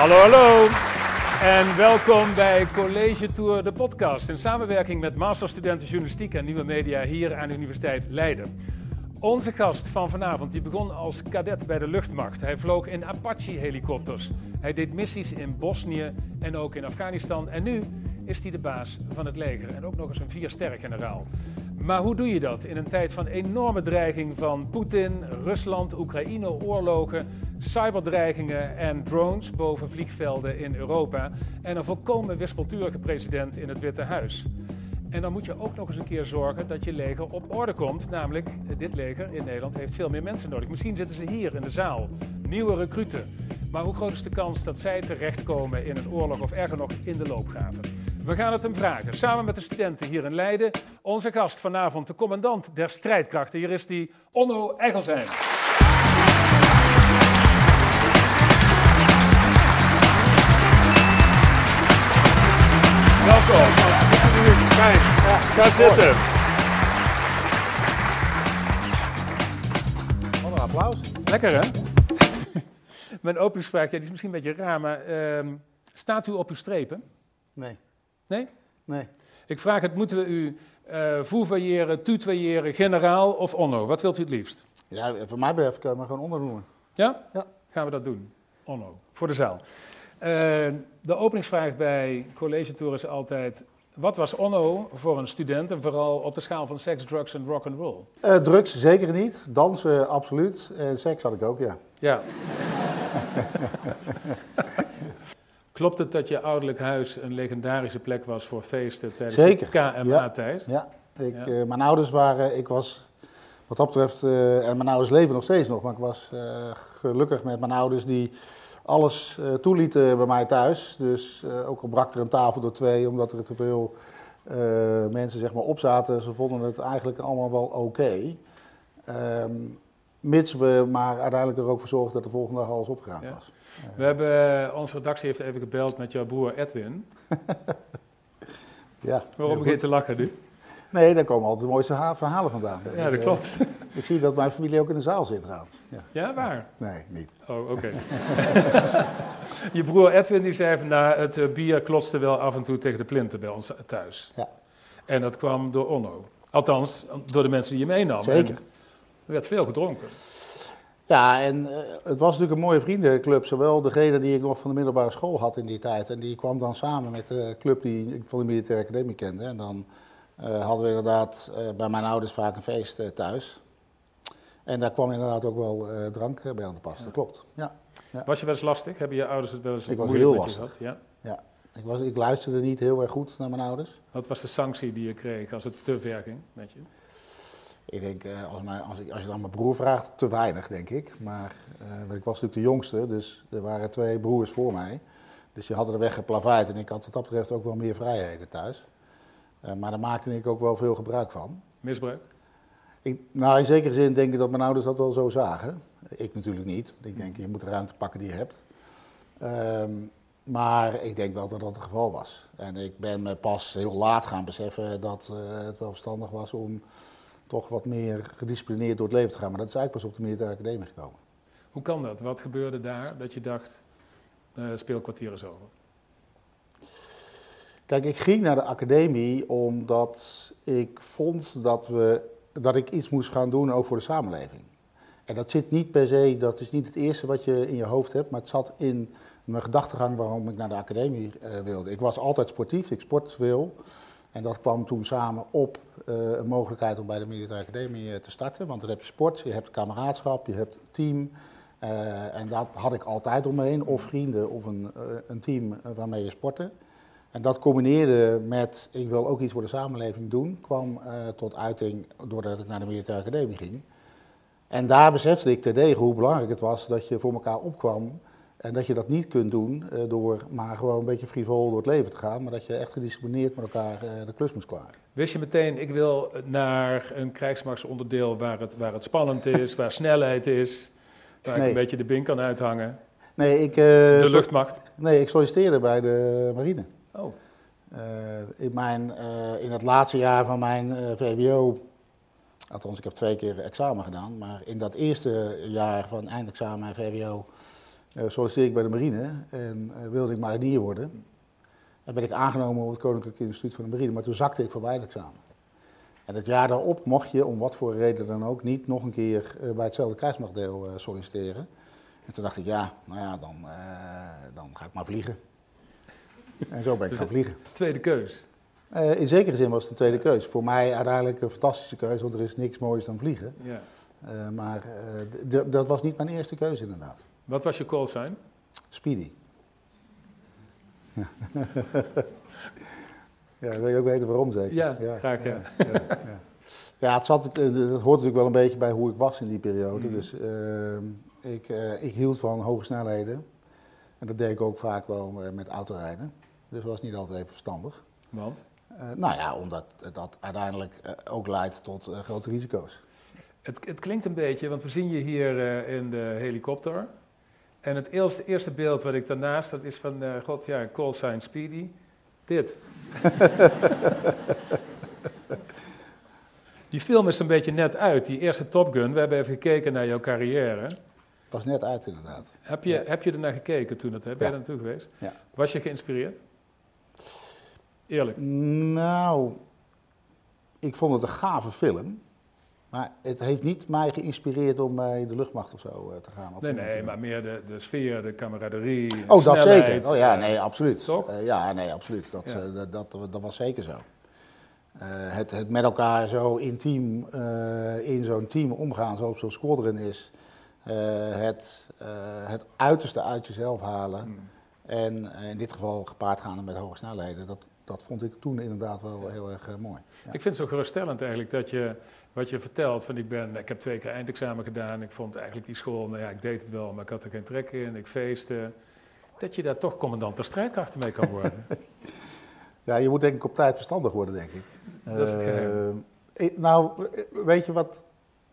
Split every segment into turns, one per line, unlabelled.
Hallo, hallo. En welkom bij College Tour, de podcast. In samenwerking met masterstudenten journalistiek en nieuwe media hier aan de Universiteit Leiden. Onze gast van vanavond die begon als kadet bij de luchtmacht. Hij vloog in Apache-helikopters. Hij deed missies in Bosnië en ook in Afghanistan. En nu is hij de baas van het leger en ook nog eens een 4-sterren-generaal. Maar hoe doe je dat in een tijd van enorme dreiging van Poetin, Rusland, Oekraïne, oorlogen, cyberdreigingen en drones boven vliegvelden in Europa en een volkomen wispelturige president in het Witte Huis? En dan moet je ook nog eens een keer zorgen dat je leger op orde komt. Namelijk, dit leger in Nederland heeft veel meer mensen nodig. Misschien zitten ze hier in de zaal, nieuwe recruten. Maar hoe groot is de kans dat zij terechtkomen in een oorlog of erger nog in de loopgraven? We gaan het hem vragen, samen met de studenten hier in Leiden. Onze gast vanavond, de commandant der strijdkrachten. Hier is die, Onno Egelsheim. Welkom. Fijn. Ja, ga zitten.
Wat een applaus.
Lekker, hè? Mijn openingsvraag, die is misschien een beetje raar, maar staat u op uw strepen?
Nee.
Nee?
Nee.
Ik vraag het, moeten we u vouvoyeren, tutoyeren, generaal of Onno? Wat wilt u het liefst?
Ja, voor mij betreft kan je me gewoon ondernoemen.
Ja?
Ja.
Gaan we dat doen. Onno, voor de zaal. De openingsvraag bij College Tour is altijd: wat was Onno voor een student en vooral op de schaal van seks, drugs en rock'n'roll?
Drugs zeker niet, dansen absoluut en seks had ik ook, ja.
Ja. Klopt het dat je ouderlijk huis een legendarische plek was voor feesten tijdens
Zeker.
de KMA-tijd?
Ja. Mijn ouders waren, ik was wat dat betreft, en mijn ouders leven nog steeds nog, maar ik was gelukkig met mijn ouders die alles toelieten bij mij thuis. Dus ook al brak er een tafel door 2, omdat er te veel mensen zeg maar op zaten. Ze vonden het eigenlijk allemaal wel oké. Mits we maar uiteindelijk er ook voor zorgden dat de volgende dag alles opgeruimd was.
We hebben, onze redactie heeft even gebeld met jouw broer Edwin.
Ja.
Waarom begin je te lachen nu?
Nee, daar komen altijd de mooiste verhalen vandaan.
Ja, dat klopt.
Ik zie dat mijn familie ook in de zaal zit trouwens.
Ja, waar?
Nee, niet.
Oh, oké. Je broer Edwin die zei van, nou, het bier klotste wel af en toe tegen de plinten bij ons thuis.
Ja.
En dat kwam door Onno. Althans, door de mensen die je meenam.
Zeker.
En er werd veel gedronken.
Ja, en het was natuurlijk een mooie vriendenclub. Zowel degene die ik nog van de middelbare school had in die tijd. En die kwam dan samen met de club die ik van de militaire academie kende. En dan hadden we inderdaad bij mijn ouders vaak een feest thuis. En daar kwam inderdaad ook wel drank bij aan de pas. Ja. Dat klopt. Ja. Ja.
Was je wel eens lastig? Hebben je ouders het wel eens
moeilijk
heel
met
lastig
je gehad?
Ja.
Ja. Ik luisterde niet heel erg goed naar mijn ouders.
Wat was de sanctie die je kreeg als het te ver ging met je?
Ik denk, als je dan mijn broer vraagt, te weinig, denk ik. Maar ik was natuurlijk de jongste, dus er waren 2 broers voor mij. Dus die hadden de weg geplaveid en ik had wat dat betreft ook wel meer vrijheden thuis. Maar daar maakte ik ook wel veel gebruik van.
Misbruik?
Nou, in zekere zin denk ik dat mijn ouders dat wel zo zagen. Ik natuurlijk niet. Ik denk, je moet de ruimte pakken die je hebt. Maar ik denk wel dat dat het geval was. En ik ben me pas heel laat gaan beseffen dat het wel verstandig was om toch wat meer gedisciplineerd door het leven te gaan. Maar dat is eigenlijk pas op de militaire academie gekomen.
Hoe kan dat? Wat gebeurde daar dat je dacht, speelkwartier is over?
Kijk, ik ging naar de academie omdat ik vond dat ik iets moest gaan doen ook voor de samenleving. En dat zit niet per se, dat is niet het eerste wat je in je hoofd hebt, maar het zat in mijn gedachtegang waarom ik naar de academie wilde. Ik was altijd sportief, ik sport veel. En dat kwam toen samen op een mogelijkheid om bij de militaire academie te starten. Want dan heb je sport, je hebt kameraadschap, je hebt team. En dat had ik altijd om me heen, of vrienden of een team waarmee je sportte. En dat combineerde met, ik wil ook iets voor de samenleving doen, kwam tot uiting doordat ik naar de militaire academie ging. En daar besefte ik terdege hoe belangrijk het was dat je voor elkaar opkwam. En dat je dat niet kunt doen door maar gewoon een beetje frivol door het leven te gaan. Maar dat je echt gedisciplineerd met elkaar de klus moest klaren.
Wist je meteen, ik wil naar een krijgsmachtsonderdeel waar het spannend is, waar snelheid is, waar ik een beetje de bink kan uithangen?
Nee,
de luchtmacht?
Nee, ik solliciteerde bij de marine.
Oh.
In het laatste jaar van mijn VWO, ik heb 2 keer examen gedaan, maar in dat eerste jaar van eindexamen en VWO solliciteerde ik bij de marine en wilde ik marinier worden. En ben ik aangenomen op het Koninklijk Instituut van de Marine, maar toen zakte ik voor het examen. En het jaar daarop mocht je, om wat voor reden dan ook, niet nog een keer bij hetzelfde krijgsmachtdeel solliciteren. En toen dacht ik, dan ga ik maar vliegen. En zo ben ik gaan vliegen.
Tweede keus?
In zekere zin was het een tweede keus. Voor mij uiteindelijk een fantastische keuze, want er is niks moois dan vliegen.
Ja.
Maar dat was niet mijn eerste keuze inderdaad.
Wat was je call sign?
Speedy. Ja. Ja, wil je ook weten waarom zeker?
Ja, graag ja.
Ja, het hoort natuurlijk wel een beetje bij hoe ik was in die periode. Dus ik hield van hoge snelheden. En dat deed ik ook vaak wel met autorijden. Dus dat was niet altijd even verstandig.
Want?
Omdat dat uiteindelijk ook leidt tot grote risico's.
Het klinkt een beetje, want we zien je hier in de helikopter. En het eerste beeld wat ik daarnaast had is van, call sign Speedy. Dit. Die film is een beetje net uit, die eerste Top Gun. We hebben even gekeken naar jouw carrière.
Was net uit inderdaad.
Heb je er naar gekeken toen? Ben je er naartoe geweest?
Ja.
Was je geïnspireerd? Eerlijk.
Nou, ik vond het een gave film. Maar het heeft niet mij geïnspireerd om bij de luchtmacht of zo te gaan.
Nee, maar meer de sfeer, de camaraderie, de
dat
snelheid.
zeker. Oh ja, nee, absoluut.
Toch?
Absoluut. Dat was zeker zo. Het met elkaar zo intiem in zo'n team omgaan, zoals zo'n squadron is. Het uiterste uit jezelf halen. En in dit geval gepaard gaan met hoge snelheden. Dat vond ik toen inderdaad wel heel erg mooi. Ja.
Ik vind het zo geruststellend eigenlijk dat je, wat je vertelt, van ik heb 2 keer eindexamen gedaan. Ik vond eigenlijk die school, ik deed het wel, maar ik had er geen trek in. Ik feestte. Dat je daar toch commandant der strijdkrachten mee kan worden.
Ja, je moet denk ik op tijd verstandig worden, denk ik.
Dat is het geheim.
Weet je wat?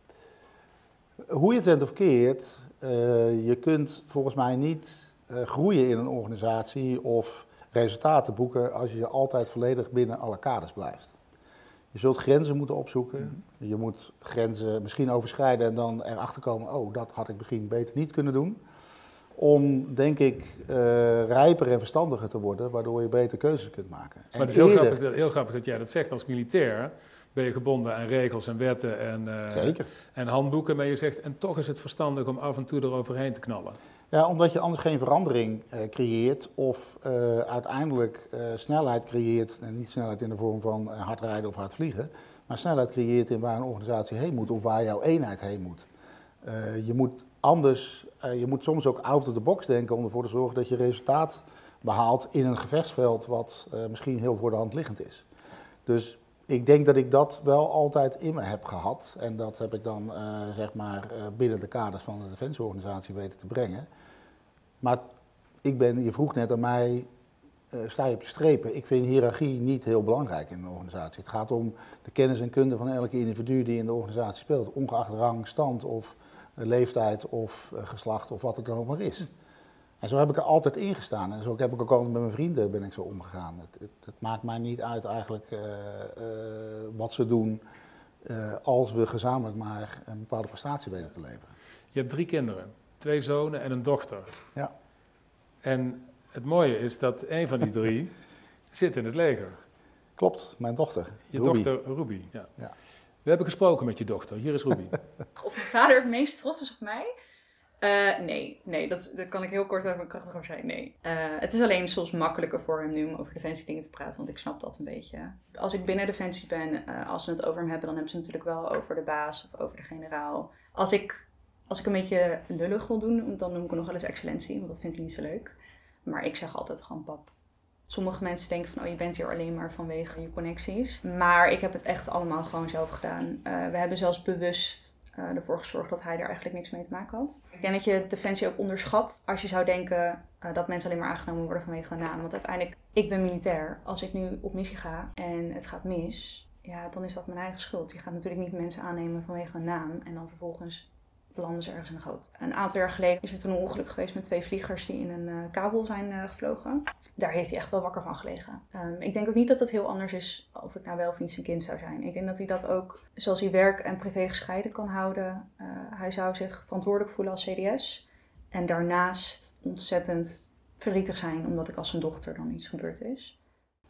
Hoe je het went of keert, je kunt volgens mij niet groeien in een organisatie of resultaten boeken als je altijd volledig binnen alle kaders blijft. Je zult grenzen moeten opzoeken. Je moet grenzen misschien overschrijden en dan erachter komen, dat had ik misschien beter niet kunnen doen. Om, denk ik, rijper en verstandiger te worden, waardoor je beter keuzes kunt maken.
Maar het is heel grappig dat jij dat zegt. Als militair ben je gebonden aan regels en wetten en handboeken. Maar je zegt, en toch is het verstandig om af en toe eroverheen te knallen.
Ja, omdat je anders geen verandering creëert of uiteindelijk snelheid creëert. En niet snelheid in de vorm van hard rijden of hard vliegen. Maar snelheid creëert in waar een organisatie heen moet of waar jouw eenheid heen moet. Je moet anders, je moet soms ook out of the box denken om ervoor te zorgen dat je resultaat behaalt in een gevechtsveld wat misschien heel voor de hand liggend is. Dus ik denk dat ik dat wel altijd in me heb gehad. En dat heb ik dan binnen de kaders van de defensieorganisatie weten te brengen. Maar je vroeg net aan mij, sta je op je strepen? Ik vind hiërarchie niet heel belangrijk in een organisatie. Het gaat om de kennis en kunde van elke individu die in de organisatie speelt. Ongeacht rang, stand of leeftijd of geslacht of wat het dan ook maar is. En zo heb ik er altijd in gestaan. En zo heb ik ook altijd met mijn vrienden ben ik zo omgegaan. Het maakt mij niet uit eigenlijk wat ze doen als we gezamenlijk maar een bepaalde prestatie weten te leveren.
Je hebt 3 kinderen, 2 zonen en een dochter.
Ja.
En het mooie is dat een van die 3 zit in het leger.
Klopt, mijn dochter.
Je
Ruby.
dochter Ruby, ja.
Ja.
We hebben gesproken met je dochter. Hier is Ruby.
Of mijn vader het meest trots is op mij? Nee, daar kan ik heel kort over mijn krachtig over zijn. Nee. Het is alleen soms makkelijker voor hem nu om over Defensie dingen te praten, want ik snap dat een beetje. Als ik binnen Defensie ben, als ze het over hem hebben, dan hebben ze het natuurlijk wel over de baas of over de generaal. Als ik een beetje lullig wil doen, dan noem ik hem nog wel eens excellentie, want dat vindt hij niet zo leuk. Maar ik zeg altijd gewoon pap. Sommige mensen denken van, je bent hier alleen maar vanwege je connecties. Maar ik heb het echt allemaal gewoon zelf gedaan. We hebben zelfs bewust ervoor gezorgd dat hij er eigenlijk niks mee te maken had. Ik denk dat je Defensie ook onderschat als je zou denken dat mensen alleen maar aangenomen worden vanwege een naam. Want uiteindelijk, ik ben militair. Als ik nu op missie ga en het gaat mis, dan is dat mijn eigen schuld. Je gaat natuurlijk niet mensen aannemen vanwege een naam en dan vervolgens belanden ze ergens in de goot. Een aantal jaar geleden is er toen een ongeluk geweest met 2 vliegers die in een kabel zijn gevlogen. Daar heeft hij echt wel wakker van gelegen. Ik denk ook niet dat het heel anders is of ik nou wel of niet zijn kind zou zijn. Ik denk dat hij dat ook, zoals hij werk en privé gescheiden kan houden. Hij zou zich verantwoordelijk voelen als CDS. En daarnaast ontzettend verdrietig zijn omdat ik als zijn dochter dan iets gebeurd is.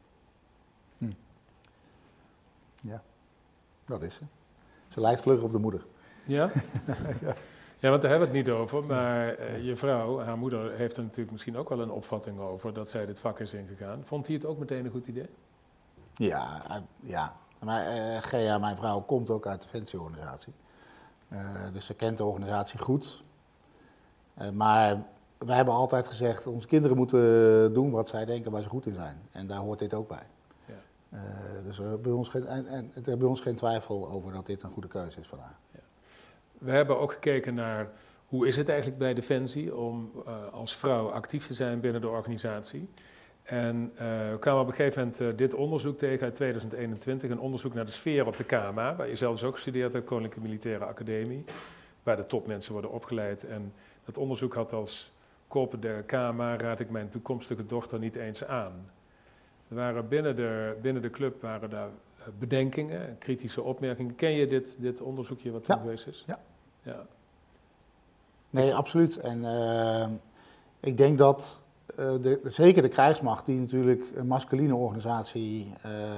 Ja, dat is ze. Ze lijkt gelukkig op de moeder.
Ja? Ja, want daar hebben we het niet over, maar je vrouw, haar moeder, heeft er natuurlijk misschien ook wel een opvatting over dat zij dit vak is ingegaan. Vond hij het ook meteen een goed idee?
Ja. Maar Gea, mijn vrouw, komt ook uit de Defensieorganisatie. Dus ze kent de organisatie goed. Maar wij hebben altijd gezegd, onze kinderen moeten doen wat zij denken waar ze goed in zijn. En daar hoort dit ook bij. Ja. Dus er is bij ons geen twijfel over dat dit een goede keuze is van haar.
Ja. We hebben ook gekeken naar hoe is het eigenlijk bij Defensie om als vrouw actief te zijn binnen de organisatie. En we kwamen op een gegeven moment dit onderzoek tegen uit 2021, een onderzoek naar de sfeer op de KMA, waar je zelfs ook gestudeerd hebt, Koninklijke Militaire Academie, waar de topmensen worden opgeleid. En dat onderzoek had als kop: de KMA raad ik mijn toekomstige dochter niet eens aan. Er waren binnen de club waren daar bedenkingen, kritische opmerkingen. Ken je dit onderzoekje wat toen geweest is? Ja.
Nee, absoluut. En ik denk dat zeker de krijgsmacht, die natuurlijk een masculine organisatie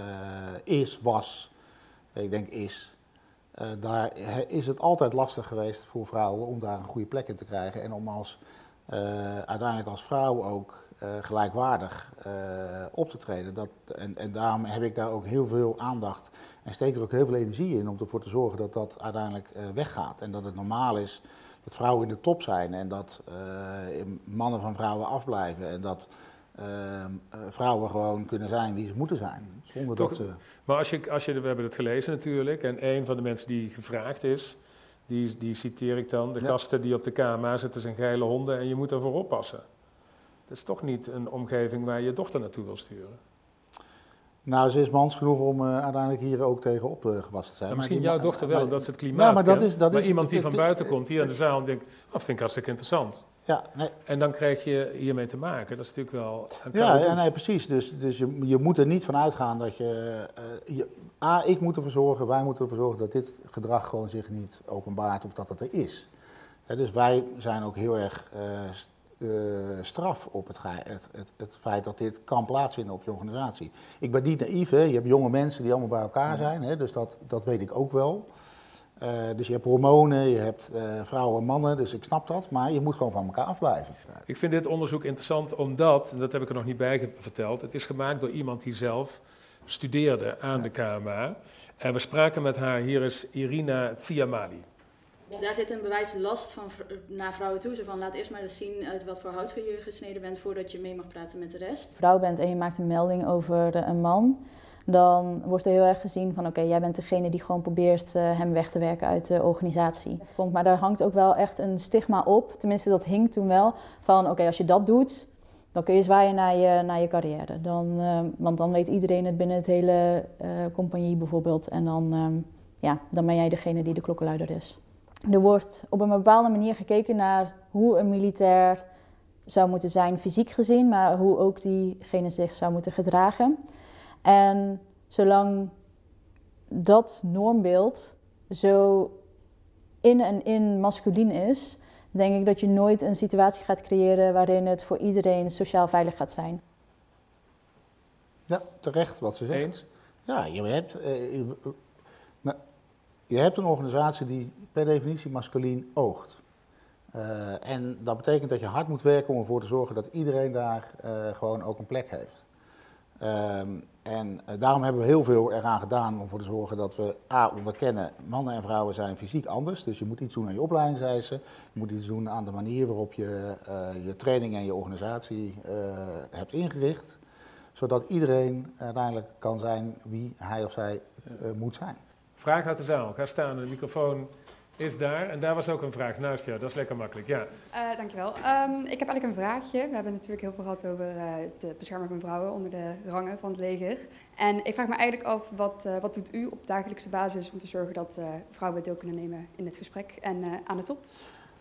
daar is het altijd lastig geweest voor vrouwen om daar een goede plek in te krijgen. En om uiteindelijk als vrouw ook gelijkwaardig op te treden. En daarom heb ik daar ook heel veel aandacht en steek er ook heel veel energie in om ervoor te zorgen dat dat uiteindelijk weggaat. En dat het normaal is dat vrouwen in de top zijn en dat mannen van vrouwen afblijven. En dat vrouwen gewoon kunnen zijn wie ze moeten zijn. Zonder dat ze...
Maar we hebben het gelezen natuurlijk, en een van de mensen die gevraagd is, die citeer ik dan: de gasten die op de KMA zitten zijn geile honden en je moet ervoor oppassen. Dat is toch niet een omgeving waar je je dochter naartoe wil sturen?
Nou, ze is mans genoeg om uiteindelijk hier ook tegenop gewassen te zijn.
Ja, misschien jouw dochter wel, dat ze het klimaat kent. Maar iemand die van buiten komt, hier in de zaal, en denkt: vind ik hartstikke interessant.
Ja, nee.
En dan krijg je hiermee te maken. Dat is natuurlijk wel...
Nee, precies. Dus je moet er niet van uitgaan dat ik moet ervoor zorgen, wij moeten ervoor zorgen dat dit gedrag gewoon zich niet openbaart of dat het er is. Dus wij zijn ook heel erg straf op het feit dat dit kan plaatsvinden op je organisatie. Ik ben niet naïef, hè. Je hebt jonge mensen die allemaal bij elkaar zijn, hè. Dus dat weet ik ook wel. Dus je hebt hormonen, je hebt vrouwen en mannen, dus ik snap dat, maar je moet gewoon van elkaar afblijven.
Ik vind dit onderzoek interessant omdat, en dat heb ik er nog niet bij verteld, het is gemaakt door iemand die zelf studeerde aan de KMA. En we spraken met haar, hier is Irina Tsiamali.
Daar zit een bewijzen last naar vrouwen toe. Zo van, laat eerst maar eens zien uit wat voor hout je gesneden bent voordat je mee mag praten met de rest.
Vrouw bent en je maakt een melding over een man, dan wordt er heel erg gezien van oké, jij bent degene die gewoon probeert hem weg te werken uit de organisatie. Maar daar hangt ook wel echt een stigma op, tenminste dat hing toen wel, van oké, als je dat doet, dan kun je zwaaien naar je carrière. Want dan weet iedereen het binnen het hele compagnie bijvoorbeeld en dan ben jij degene die de klokkenluider is. Er wordt op een bepaalde manier gekeken naar hoe een militair zou moeten zijn fysiek gezien, maar hoe ook diegene zich zou moeten gedragen. En zolang dat normbeeld zo in masculien is, denk ik dat je nooit een situatie gaat creëren waarin het voor iedereen sociaal veilig gaat zijn.
Ja, terecht wat ze zegt.
Eens?
Ja, je hebt een organisatie die per definitie masculien oogt. En dat betekent dat je hard moet werken om ervoor te zorgen dat iedereen daar gewoon ook een plek heeft. Daarom hebben we heel veel eraan gedaan om ervoor te zorgen dat we onderkennen, mannen en vrouwen zijn fysiek anders. Dus je moet iets doen aan je opleidingseisen. Je moet iets doen aan de manier waarop je je training en je organisatie hebt ingericht. Zodat iedereen uiteindelijk kan zijn wie hij of zij moet zijn.
Vraag uit de zaal. Ga staan, de microfoon is daar. En daar was ook een vraag naast jou, dat is lekker makkelijk. Ja.
Dankjewel. Ik heb eigenlijk een vraagje. We hebben natuurlijk heel veel gehad over de bescherming van vrouwen onder de rangen van het leger. En ik vraag me eigenlijk af, wat doet u op dagelijkse basis om te zorgen dat vrouwen deel kunnen nemen in dit gesprek en aan de top?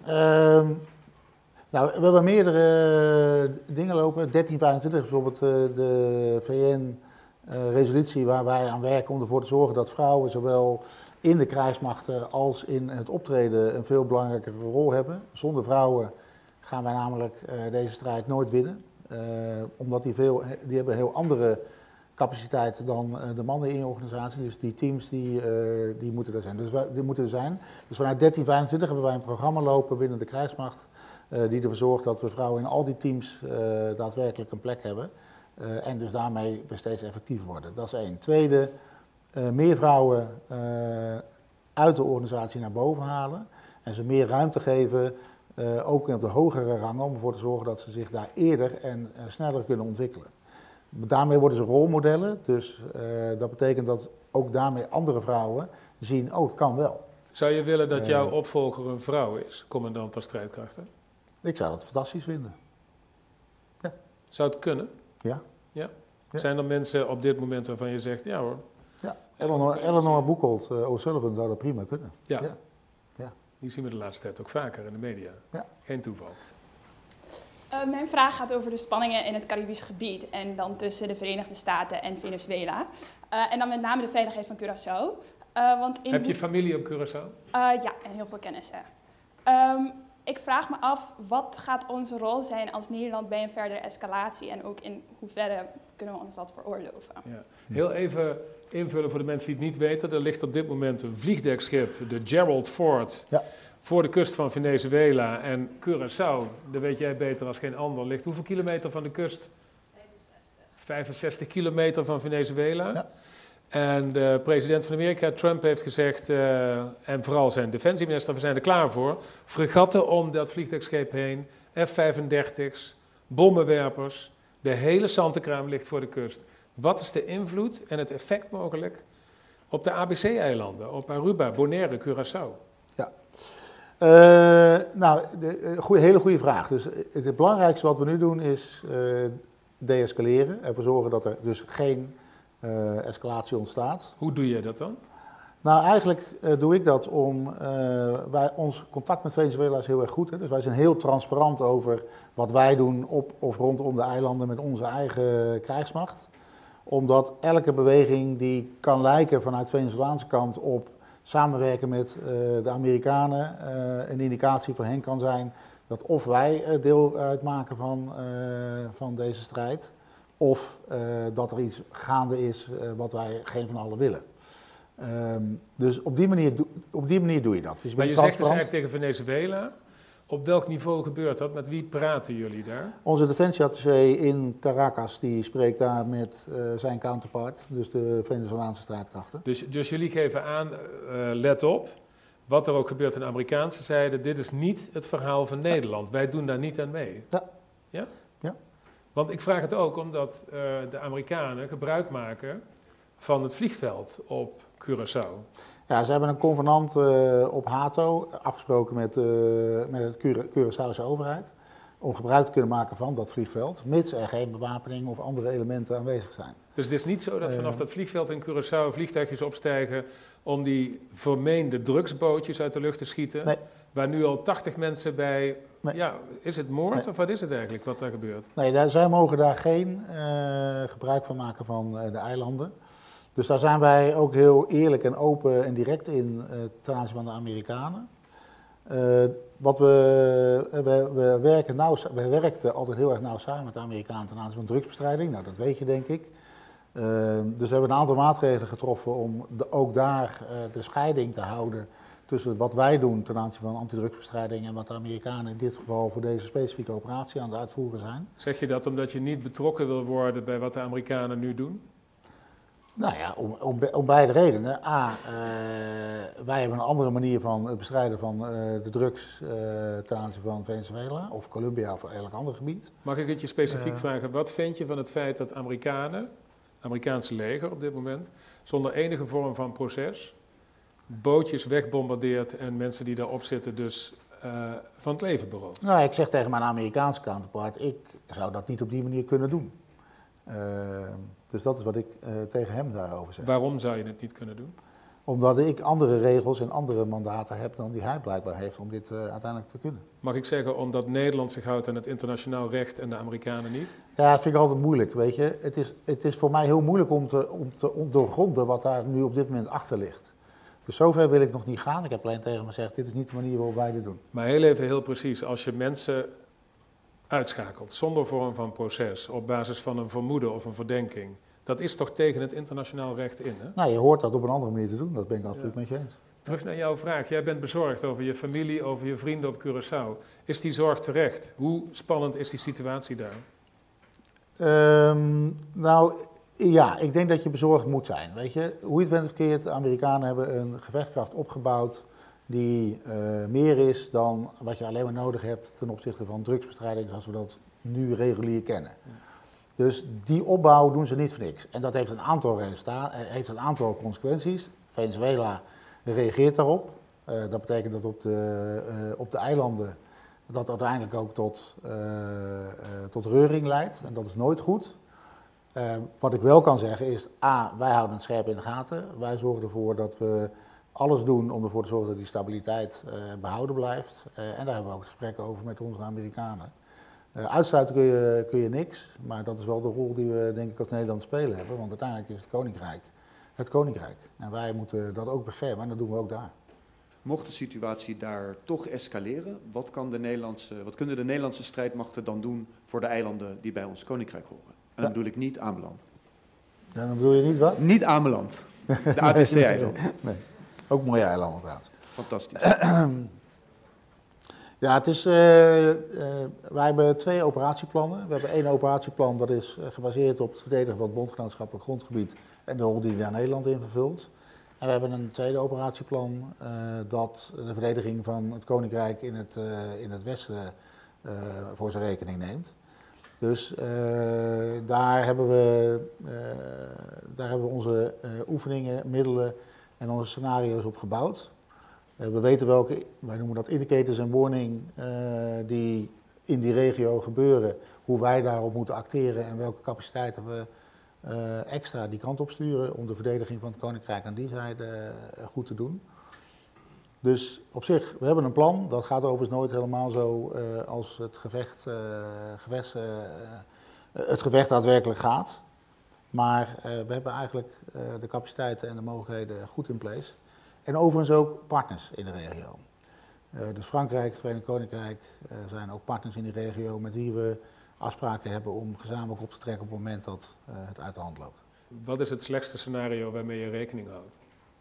Nou, we hebben meerdere dingen lopen. 1325 bijvoorbeeld de VN-resolutie waar wij aan werken om ervoor te zorgen dat vrouwen zowel in de krijgsmachten als in het optreden een veel belangrijkere rol hebben. Zonder vrouwen gaan wij namelijk deze strijd nooit winnen. Omdat die hebben heel andere capaciteiten dan de mannen in je organisatie. Dus die teams die moeten er zijn. Dus vanuit 1325 hebben wij een programma lopen binnen de krijgsmacht. Die ervoor zorgt dat we vrouwen in al die teams daadwerkelijk een plek hebben. En dus daarmee weer steeds effectiever worden. Dat is één. Tweede, meer vrouwen uit de organisatie naar boven halen. En ze meer ruimte geven, ook op de hogere rangen, om ervoor te zorgen dat ze zich daar eerder en sneller kunnen ontwikkelen. Daarmee worden ze rolmodellen. Dus dat betekent dat ook daarmee andere vrouwen zien, oh, het kan wel.
Zou je willen dat jouw opvolger een vrouw is, commandant der strijdkrachten?
Ik zou dat fantastisch vinden. Ja.
Zou het kunnen?
Ja.
Ja?
Ja.
Zijn er mensen op dit moment waarvan je zegt, ja hoor.
Ja. Eleanor Boekholt O'Sullivan zou dat prima kunnen.
Ja.
Ja. Ja.
Die zien we de laatste tijd ook vaker in de media.
Ja.
Geen toeval.
Mijn vraag gaat over de spanningen in het Caribisch gebied en dan tussen de Verenigde Staten en Venezuela. En dan met name de veiligheid van Curaçao.
Heb je familie op Curaçao?
Ja, en heel veel kennissen. Ik vraag me af, wat gaat onze rol zijn als Nederland bij een verdere escalatie en ook in hoeverre kunnen we ons dat veroorloven?
Ja. Heel even invullen voor de mensen die het niet weten. Er ligt op dit moment een vliegdekschip, de Gerald Ford, voor de kust van Venezuela. En Curaçao, dat weet jij beter als geen ander, ligt hoeveel kilometer van de kust? 65 kilometer van Venezuela. Ja. En de president van Amerika, Trump, heeft gezegd, en vooral zijn defensieminister, we zijn er klaar voor, fregatten om dat vliegdekschip heen, F-35's, bommenwerpers, de hele zandenkraam ligt voor de kust. Wat is de invloed en het effect mogelijk op de ABC-eilanden, op Aruba, Bonaire, Curaçao?
Ja, hele goede vraag. Dus het belangrijkste wat we nu doen is deescaleren, ervoor zorgen dat er dus geen escalatie ontstaat.
Hoe doe je dat dan?
Nou, eigenlijk doe ik dat ons contact met Venezuela is heel erg goed. Hè? Dus wij zijn heel transparant over wat wij doen op of rondom de eilanden met onze eigen krijgsmacht. Omdat elke beweging die kan lijken vanuit de Venezolaanse kant op samenwerken met de Amerikanen een indicatie voor hen kan zijn dat of wij deel uitmaken van deze strijd, of dat er iets gaande is wat wij geen van allen willen. Dus op die manier doe je dat. Dus
maar je zegt dus eigenlijk tegen Venezuela, op welk niveau gebeurt dat? Met wie praten jullie daar?
Onze defensieattaché in Caracas die spreekt daar met zijn counterpart, dus de Venezolaanse strijdkrachten.
Dus jullie geven aan, let op, wat er ook gebeurt aan de Amerikaanse zijde, dit is niet het verhaal van Nederland. Wij doen daar niet aan mee.
Ja.
Ja?
Ja.
Want ik vraag het ook omdat de Amerikanen gebruik maken van het vliegveld op Curaçao.
Ja, ze hebben een convenant op Hato afgesproken met de Curaçaose overheid om gebruik te kunnen maken van dat vliegveld, mits er geen bewapening of andere elementen aanwezig zijn.
Dus het is niet zo dat vanaf dat vliegveld in Curaçao vliegtuigjes opstijgen om die vermeende drugsbootjes uit de lucht te schieten,
nee.
Waar nu al 80 mensen bij...
Nee.
Ja, is het moord
Nee.
of wat is het eigenlijk wat daar gebeurt?
Nee, zij mogen daar geen gebruik van maken van de eilanden. Dus daar zijn wij ook heel eerlijk en open en direct in ten aanzien van de Amerikanen. We werkten altijd heel erg nauw samen met de Amerikanen ten aanzien van drugsbestrijding. Nou, dat weet je denk ik. Dus we hebben een aantal maatregelen getroffen om ook daar de scheiding te houden tussen wat wij doen ten aanzien van antidrugsbestrijding en wat de Amerikanen in dit geval voor deze specifieke operatie aan het uitvoeren zijn.
Zeg je dat omdat je niet betrokken wil worden bij wat de Amerikanen nu doen?
Nou ja, om beide redenen. Wij hebben een andere manier van het bestrijden van de drugs ten aanzien van Venezuela of Colombia of elk ander gebied.
Mag ik het je specifiek vragen? Wat vind je van het feit dat Amerikaanse leger op dit moment, zonder enige vorm van proces, bootjes wegbombardeert en mensen die daarop zitten dus van het leven berooft?
Nou, ik zeg tegen mijn Amerikaanse counterpart, ik zou dat niet op die manier kunnen doen. Dus dat is wat ik tegen hem daarover zeg.
Waarom zou je het niet kunnen doen?
Omdat ik andere regels en andere mandaten heb dan die hij blijkbaar heeft om dit uiteindelijk te kunnen.
Mag ik zeggen omdat Nederland zich houdt aan het internationaal recht en de Amerikanen niet?
Ja, dat vind ik altijd moeilijk, weet je. Het is voor mij heel moeilijk om te doorgronden wat daar nu op dit moment achter ligt. Dus zover wil ik nog niet gaan. Ik heb alleen tegen hem gezegd, dit is niet de manier waarop wij dit doen.
Maar heel even heel precies, als je mensen uitschakelt, zonder vorm van proces, op basis van een vermoeden of een verdenking, dat is toch tegen het internationaal recht in, hè?
Nou, je hoort dat op een andere manier te doen, dat ben ik absoluut met je eens.
Terug naar jouw vraag. Jij bent bezorgd over je familie, over je vrienden op Curaçao. Is die zorg terecht? Hoe spannend is die situatie daar?
Nou, ja, ik denk dat je bezorgd moet zijn. Weet je, hoe je het bent of verkeerd, de Amerikanen hebben een gevechtskracht opgebouwd die meer is dan wat je alleen maar nodig hebt ten opzichte van drugsbestrijding zoals we dat nu regulier kennen. Dus die opbouw doen ze niet voor niks. En dat heeft een aantal consequenties. Venezuela reageert daarop. Dat betekent dat op de eilanden dat uiteindelijk ook tot reuring leidt. En dat is nooit goed. Wat ik wel kan zeggen is, wij houden het scherp in de gaten. Wij zorgen ervoor dat we alles doen om ervoor te zorgen dat die stabiliteit behouden blijft. En daar hebben we ook gesprekken over met onze Amerikanen. Uitsluiten kun je niks, maar dat is wel de rol die we denk ik als Nederland spelen hebben. Want uiteindelijk is het koninkrijk. En wij moeten dat ook beschermen en dat doen we ook daar.
Mocht de situatie daar toch escaleren, wat kunnen de Nederlandse strijdmachten dan doen voor de eilanden die bij ons koninkrijk horen? En dan bedoel ik niet Ameland.
En dan bedoel je niet wat?
Niet Ameland. De ABC-eilanden.
Nee. Ook mooie eilanden trouwens.
Fantastisch.
Ja, het is, wij hebben 2 operatieplannen. We hebben 1 operatieplan dat is gebaseerd op het verdedigen van het bondgenootschappelijk grondgebied en de rol die daar Nederland in vervult. En we hebben een tweede operatieplan dat de verdediging van het koninkrijk in het westen voor zijn rekening neemt. Dus daar hebben we onze oefeningen, middelen en onze scenario's op gebouwd. We weten welke, wij noemen dat indicators en warning, die in die regio gebeuren, hoe wij daarop moeten acteren en welke capaciteiten we extra die kant op sturen om de verdediging van het koninkrijk aan die zijde goed te doen. Dus op zich, we hebben een plan. Dat gaat overigens nooit helemaal zo als het gevecht daadwerkelijk gaat. Maar we hebben eigenlijk de capaciteiten en de mogelijkheden goed in place. En overigens ook partners in de regio. Dus Frankrijk, het Verenigd Koninkrijk zijn ook partners in die regio met wie we afspraken hebben om gezamenlijk op te trekken op het moment dat het uit de hand loopt.
Wat is het slechtste scenario waarmee je rekening houdt?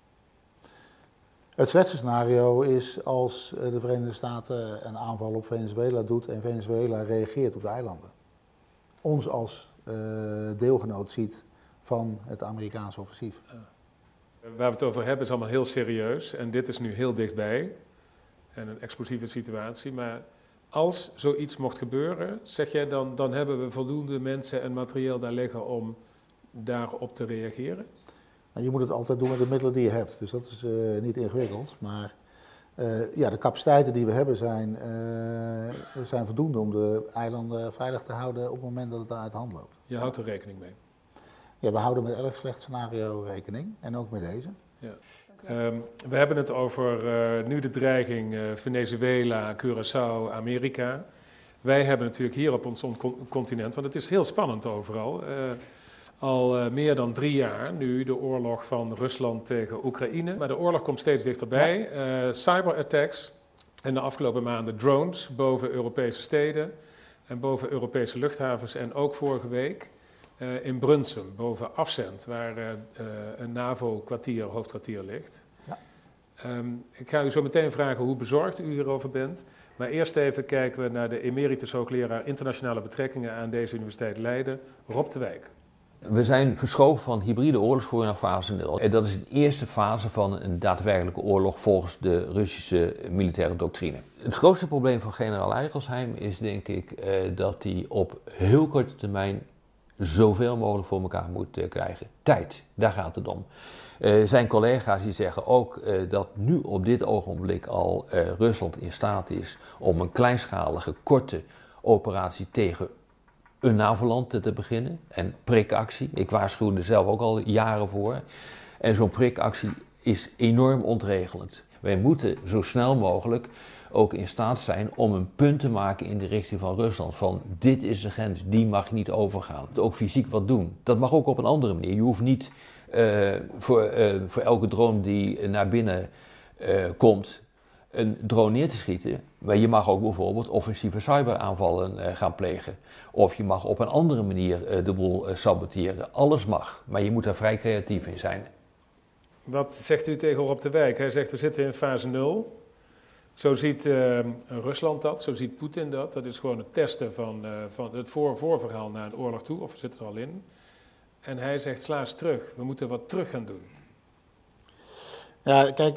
Het slechtste scenario is als de Verenigde Staten een aanval op Venezuela doet en Venezuela reageert op de eilanden. Ons als deelgenoot ziet van het Amerikaanse offensief.
Waar we het over hebben is allemaal heel serieus en dit is nu heel dichtbij en een explosieve situatie. Maar als zoiets mocht gebeuren, zeg jij dan hebben we voldoende mensen en materieel daar liggen om daarop te reageren?
Nou, je moet het altijd doen met de middelen die je hebt, dus dat is niet ingewikkeld. Maar de capaciteiten die we hebben zijn voldoende om de eilanden veilig te houden op het moment dat het daar uit de hand loopt.
Je houdt er rekening mee?
Ja, we houden met elk slecht scenario rekening en ook met deze.
Ja. We hebben het over nu de dreiging Venezuela, Curaçao, Amerika. Wij hebben natuurlijk hier op ons continent, want het is heel spannend overal, al meer dan 3 jaar nu de oorlog van Rusland tegen Oekraïne. Maar de oorlog komt steeds dichterbij. Ja. Cyberattacks en de afgelopen maanden drones boven Europese steden en boven Europese luchthavens en ook vorige week in Brunsum, boven Afzent, waar een NAVO-hoofdkwartier ligt. Ja. Ik ga u zo meteen vragen hoe bezorgd u hierover bent. Maar eerst even kijken we naar de emeritus hoogleraar internationale betrekkingen aan deze Universiteit Leiden, Rob de Wijk.
We zijn verschoven van hybride oorlogsvoering naar fase 0. En dat is de eerste fase van een daadwerkelijke oorlog volgens de Russische militaire doctrine. Het grootste probleem van generaal Eigelsheim is denk ik dat hij op heel korte termijn zoveel mogelijk voor elkaar moet krijgen. Tijd, daar gaat het om. Zijn collega's die zeggen ook dat nu op dit ogenblik al Rusland in staat is om een kleinschalige, korte operatie tegen een NAVO-land te beginnen. En prikactie, ik waarschuwde er zelf ook al jaren voor. En zo'n prikactie is enorm ontregelend. Wij moeten zo snel mogelijk ook in staat zijn om een punt te maken in de richting van Rusland. Van dit is de grens, die mag je niet overgaan. Ook fysiek wat doen. Dat mag ook op een andere manier. Je hoeft niet voor elke drone die naar binnen komt een drone neer te schieten, maar je mag ook bijvoorbeeld offensieve cyberaanvallen gaan plegen. Of je mag op een andere manier de boel saboteren. Alles mag, maar je moet daar vrij creatief in zijn.
Wat zegt u tegen Rob de Wijk? Hij zegt we zitten in fase 0. Zo ziet Rusland dat, zo ziet Poetin dat. Dat is gewoon het testen van het voorverhaal naar een oorlog toe, of we zitten er al in. En hij zegt sla eens terug, we moeten wat terug gaan doen.
Ja, kijk,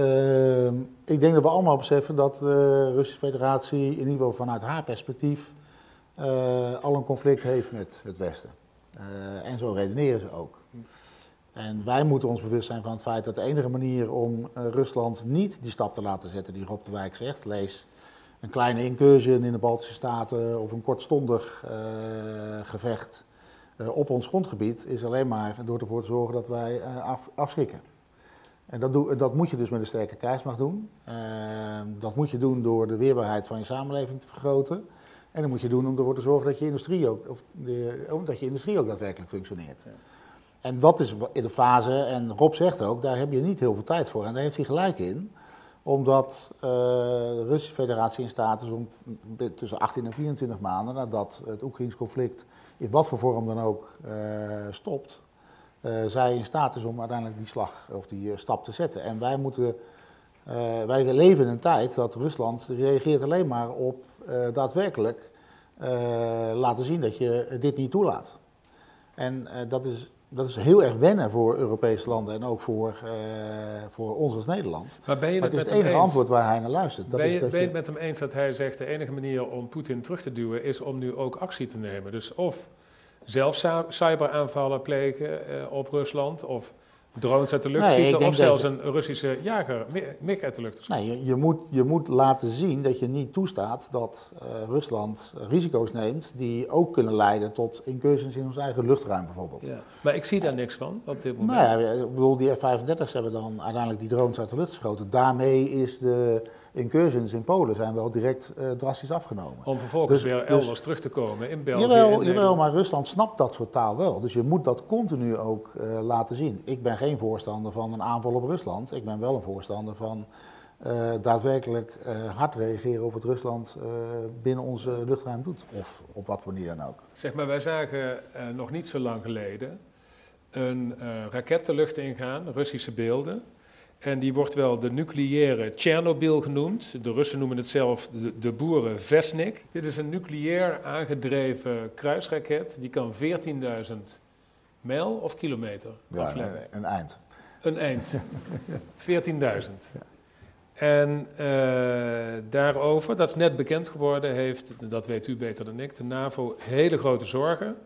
ik denk dat we allemaal beseffen dat de Russische Federatie, in ieder geval vanuit haar perspectief, al een conflict heeft met het Westen. En zo redeneren ze ook. En wij moeten ons bewust zijn van het feit dat de enige manier om Rusland niet die stap te laten zetten die Rob de Wijk zegt, lees een kleine incursion in de Baltische Staten of een kortstondig gevecht op ons grondgebied, is alleen maar door ervoor te zorgen dat wij afschrikken. En dat moet je dus met een sterke krijgsmacht doen. Dat moet je doen door de weerbaarheid van je samenleving te vergroten. En dat moet je doen om ervoor te zorgen dat je industrie ook daadwerkelijk functioneert. Ja. En dat is in de fase, en Rob zegt ook, daar heb je niet heel veel tijd voor. En daar heeft hij gelijk in, omdat de Russische Federatie in staat is om tussen 18 en 24 maanden nadat het Oekraïns conflict in wat voor vorm dan ook stopt, zij in staat is om uiteindelijk die slag of die stap te zetten. En wij leven in een tijd dat Rusland reageert alleen maar op daadwerkelijk laten zien dat je dit niet toelaat. En dat is heel erg wennen voor Europese landen en ook voor ons als Nederland.
Maar ben je
het is het enige antwoord waar hij naar luistert.
Ben je het met hem eens dat hij zegt de enige manier om Poetin terug te duwen is om nu ook actie te nemen? Dus of zelf cyberaanvallen plegen op Rusland, of drones uit de lucht schieten, of zelfs een Russische jager MiG uit de lucht schieten.
Nee, je moet laten zien dat je niet toestaat dat Rusland risico's neemt die ook kunnen leiden tot incursions in ons eigen luchtruim bijvoorbeeld.
Ja, maar ik zie daar niks van op dit moment.
Nou ja, ik bedoel, die F-35's hebben dan uiteindelijk die drones uit de lucht geschoten. Daarmee is de incursions in Polen zijn wel direct drastisch afgenomen.
Om vervolgens weer elders terug te komen in België.
Jawel, maar Rusland snapt dat soort taal wel. Dus je moet dat continu ook laten zien. Ik ben geen voorstander van een aanval op Rusland. Ik ben wel een voorstander van daadwerkelijk hard reageren op wat Rusland binnen onze luchtruim doet. Of op wat manier dan ook.
Zeg maar, wij zagen nog niet zo lang geleden een raket de lucht ingaan, Russische beelden. En die wordt wel de nucleaire Tsjernobyl genoemd. De Russen noemen het zelf de boeren Vesnik. Dit is een nucleair aangedreven kruisraket. Die kan 14.000 mijl of kilometer afleggen.
Ja, een eind.
Een eind. 14.000. Ja. En daarover, dat is net bekend geworden, heeft, dat weet u beter dan ik, de NAVO hele grote zorgen,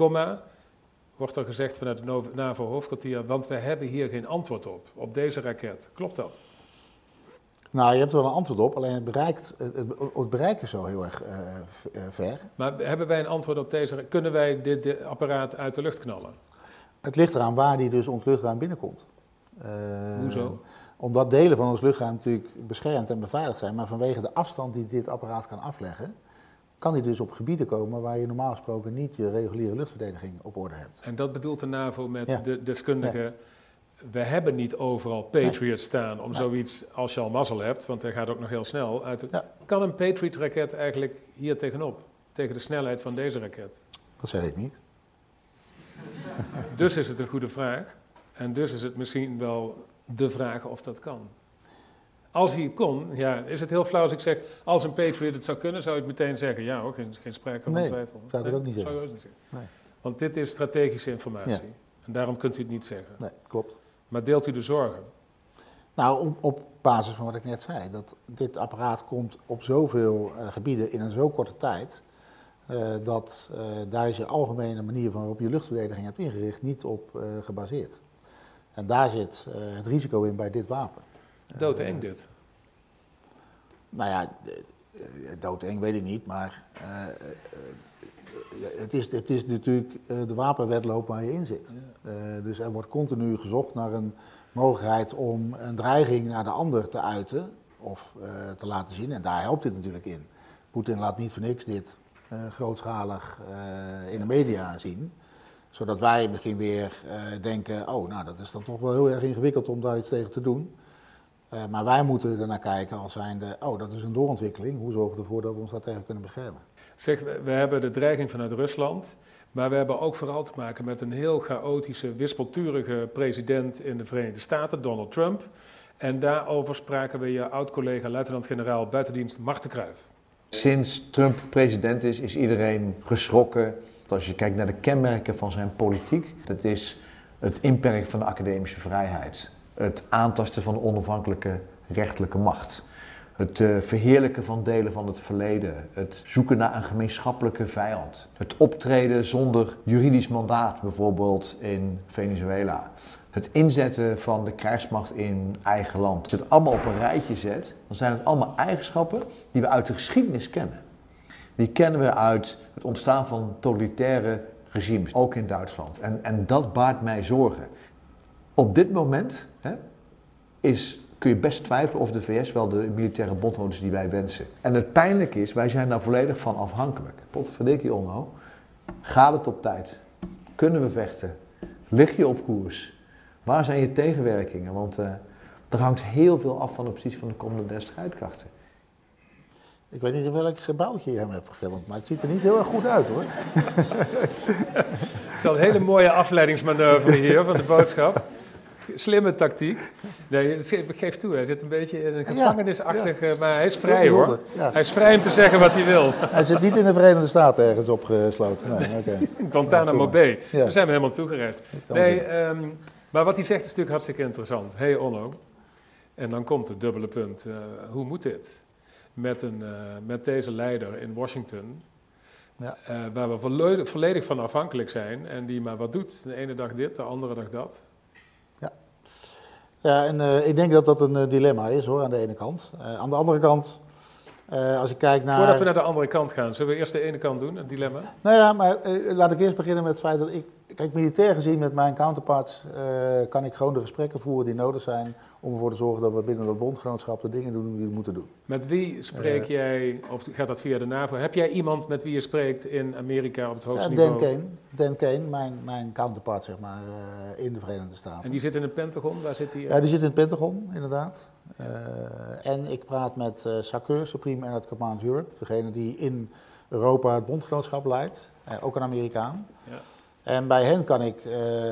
wordt er gezegd vanuit het NAVO-hoofdkwartier, want we hebben hier geen antwoord op deze raket. Klopt dat?
Nou, je hebt er wel een antwoord op, alleen het bereik is zo heel erg ver.
Maar hebben wij een antwoord op deze? Kunnen wij dit apparaat uit de lucht knallen?
Het ligt eraan waar die dus ons luchtruim binnenkomt.
Hoezo?
Omdat delen van ons luchtruim natuurlijk beschermd en beveiligd zijn, maar vanwege de afstand die dit apparaat kan afleggen, kan hij dus op gebieden komen waar je normaal gesproken niet je reguliere luchtverdediging op orde hebt.
En dat bedoelt de NAVO met de deskundigen. Ja. We hebben niet overal Patriots staan om zoiets, als je al mazzel hebt, want hij gaat ook nog heel snel. Kan een Patriot-raket eigenlijk hier tegenop, tegen de snelheid van deze raket?
Dat zeg ik niet.
Dus is het een goede vraag. En dus is het misschien wel de vraag of dat kan. Als hij het kon, is het heel flauw als ik zeg, als een Patriot het zou kunnen, zou ik meteen zeggen, ja hoor, geen sprake van twijfel.
Zou ik ook niet zeggen.
Nee. Want dit is strategische informatie. Ja. En daarom kunt u het niet zeggen.
Nee, klopt.
Maar deelt u de zorgen?
Nou, op basis van wat ik net zei, dat dit apparaat komt op zoveel gebieden in een zo korte tijd, dat daar is je algemene manier waarop je luchtverdediging hebt ingericht niet op gebaseerd. En daar zit het risico in bij dit wapen.
Doodeng dit?
Nou ja, doodeng weet ik niet, maar het is natuurlijk de wapenwedloop waar je in zit. Ja. Dus er wordt continu gezocht naar een mogelijkheid om een dreiging naar de ander te uiten of te laten zien. En daar helpt dit natuurlijk in. Poetin laat niet voor niks dit grootschalig in de media zien. Zodat wij misschien weer denken, dat is dan toch wel heel erg ingewikkeld om daar iets tegen te doen. Maar wij moeten ernaar kijken als zijnde, dat is een doorontwikkeling. Hoe zorgen we ervoor dat we ons daar tegen kunnen beschermen?
Zeg, we hebben de dreiging vanuit Rusland, maar we hebben ook vooral te maken met een heel chaotische, wispelturige president in de Verenigde Staten, Donald Trump. En daarover spraken we je oud-collega luitenant-generaal buitendienst Mart de Kruijf.
Sinds Trump president is iedereen geschrokken. Als je kijkt naar de kenmerken van zijn politiek, dat is het inperken van de academische vrijheid. Het aantasten van de onafhankelijke rechterlijke macht. Het verheerlijken van delen van het verleden. Het zoeken naar een gemeenschappelijke vijand. Het optreden zonder juridisch mandaat, bijvoorbeeld in Venezuela. Het inzetten van de krijgsmacht in eigen land. Als je het allemaal op een rijtje zet, dan zijn het allemaal eigenschappen die we uit de geschiedenis kennen. Die kennen we uit het ontstaan van totalitaire regimes, ook in Duitsland. En dat baart mij zorgen. Op dit moment kun je best twijfelen of de VS wel de militaire bondgenoot is die wij wensen. En het pijnlijke is, wij zijn daar volledig van afhankelijk. Potverdikkie Onno, gaat het op tijd? Kunnen we vechten? Lig je op koers? Waar zijn je tegenwerkingen? Want er hangt heel veel af van de positie van de commandant der strijdkrachten.
Ik weet niet in welk gebouwtje je hem hebt gefilmd, maar het ziet er niet heel erg goed uit, hoor.
Het is wel een hele mooie afleidingsmanoeuvre hier van de boodschap. Slimme tactiek. Nee, ik geef toe, hij zit een beetje in een gevangenisachtig, maar hij is vrij, hoor. Ja. Hij is vrij om te zeggen wat hij wil.
Hij zit niet in de Verenigde Staten ergens opgesloten. Nee, okay.
Guantanamo Bay. Daar zijn we helemaal toegereisd. Nee, maar wat hij zegt is natuurlijk hartstikke interessant. Hey Onno, en dan komt het dubbele punt. Hoe moet dit? Met deze leider in Washington, waar we volledig van afhankelijk zijn en die maar wat doet. De ene dag dit, de andere dag dat.
Ja, en ik denk dat dat een dilemma is, hoor, aan de ene kant. Aan de andere kant, als ik kijk naar...
Voordat we naar de andere kant gaan, zullen we eerst de ene kant doen, het dilemma?
Nou ja, maar laat ik eerst beginnen met het feit dat ik... Kijk, militair gezien met mijn counterparts kan ik gewoon de gesprekken voeren die nodig zijn om ervoor te zorgen dat we binnen dat bondgenootschap de dingen doen die we moeten doen.
Met wie spreek jij, of gaat dat via de NAVO? Heb jij iemand met wie je spreekt in Amerika op het hoogste niveau?
Dan Kane, mijn counterpart, zeg maar, in de Verenigde Staten.
En die zit in het Pentagon? Waar zit hij?
Ja, die zit in het Pentagon, inderdaad. En ik praat met SACEUR, Supreme Allied Command Europe, degene die in Europa het bondgenootschap leidt, ook een Amerikaan. Ja. En bij hen kan ik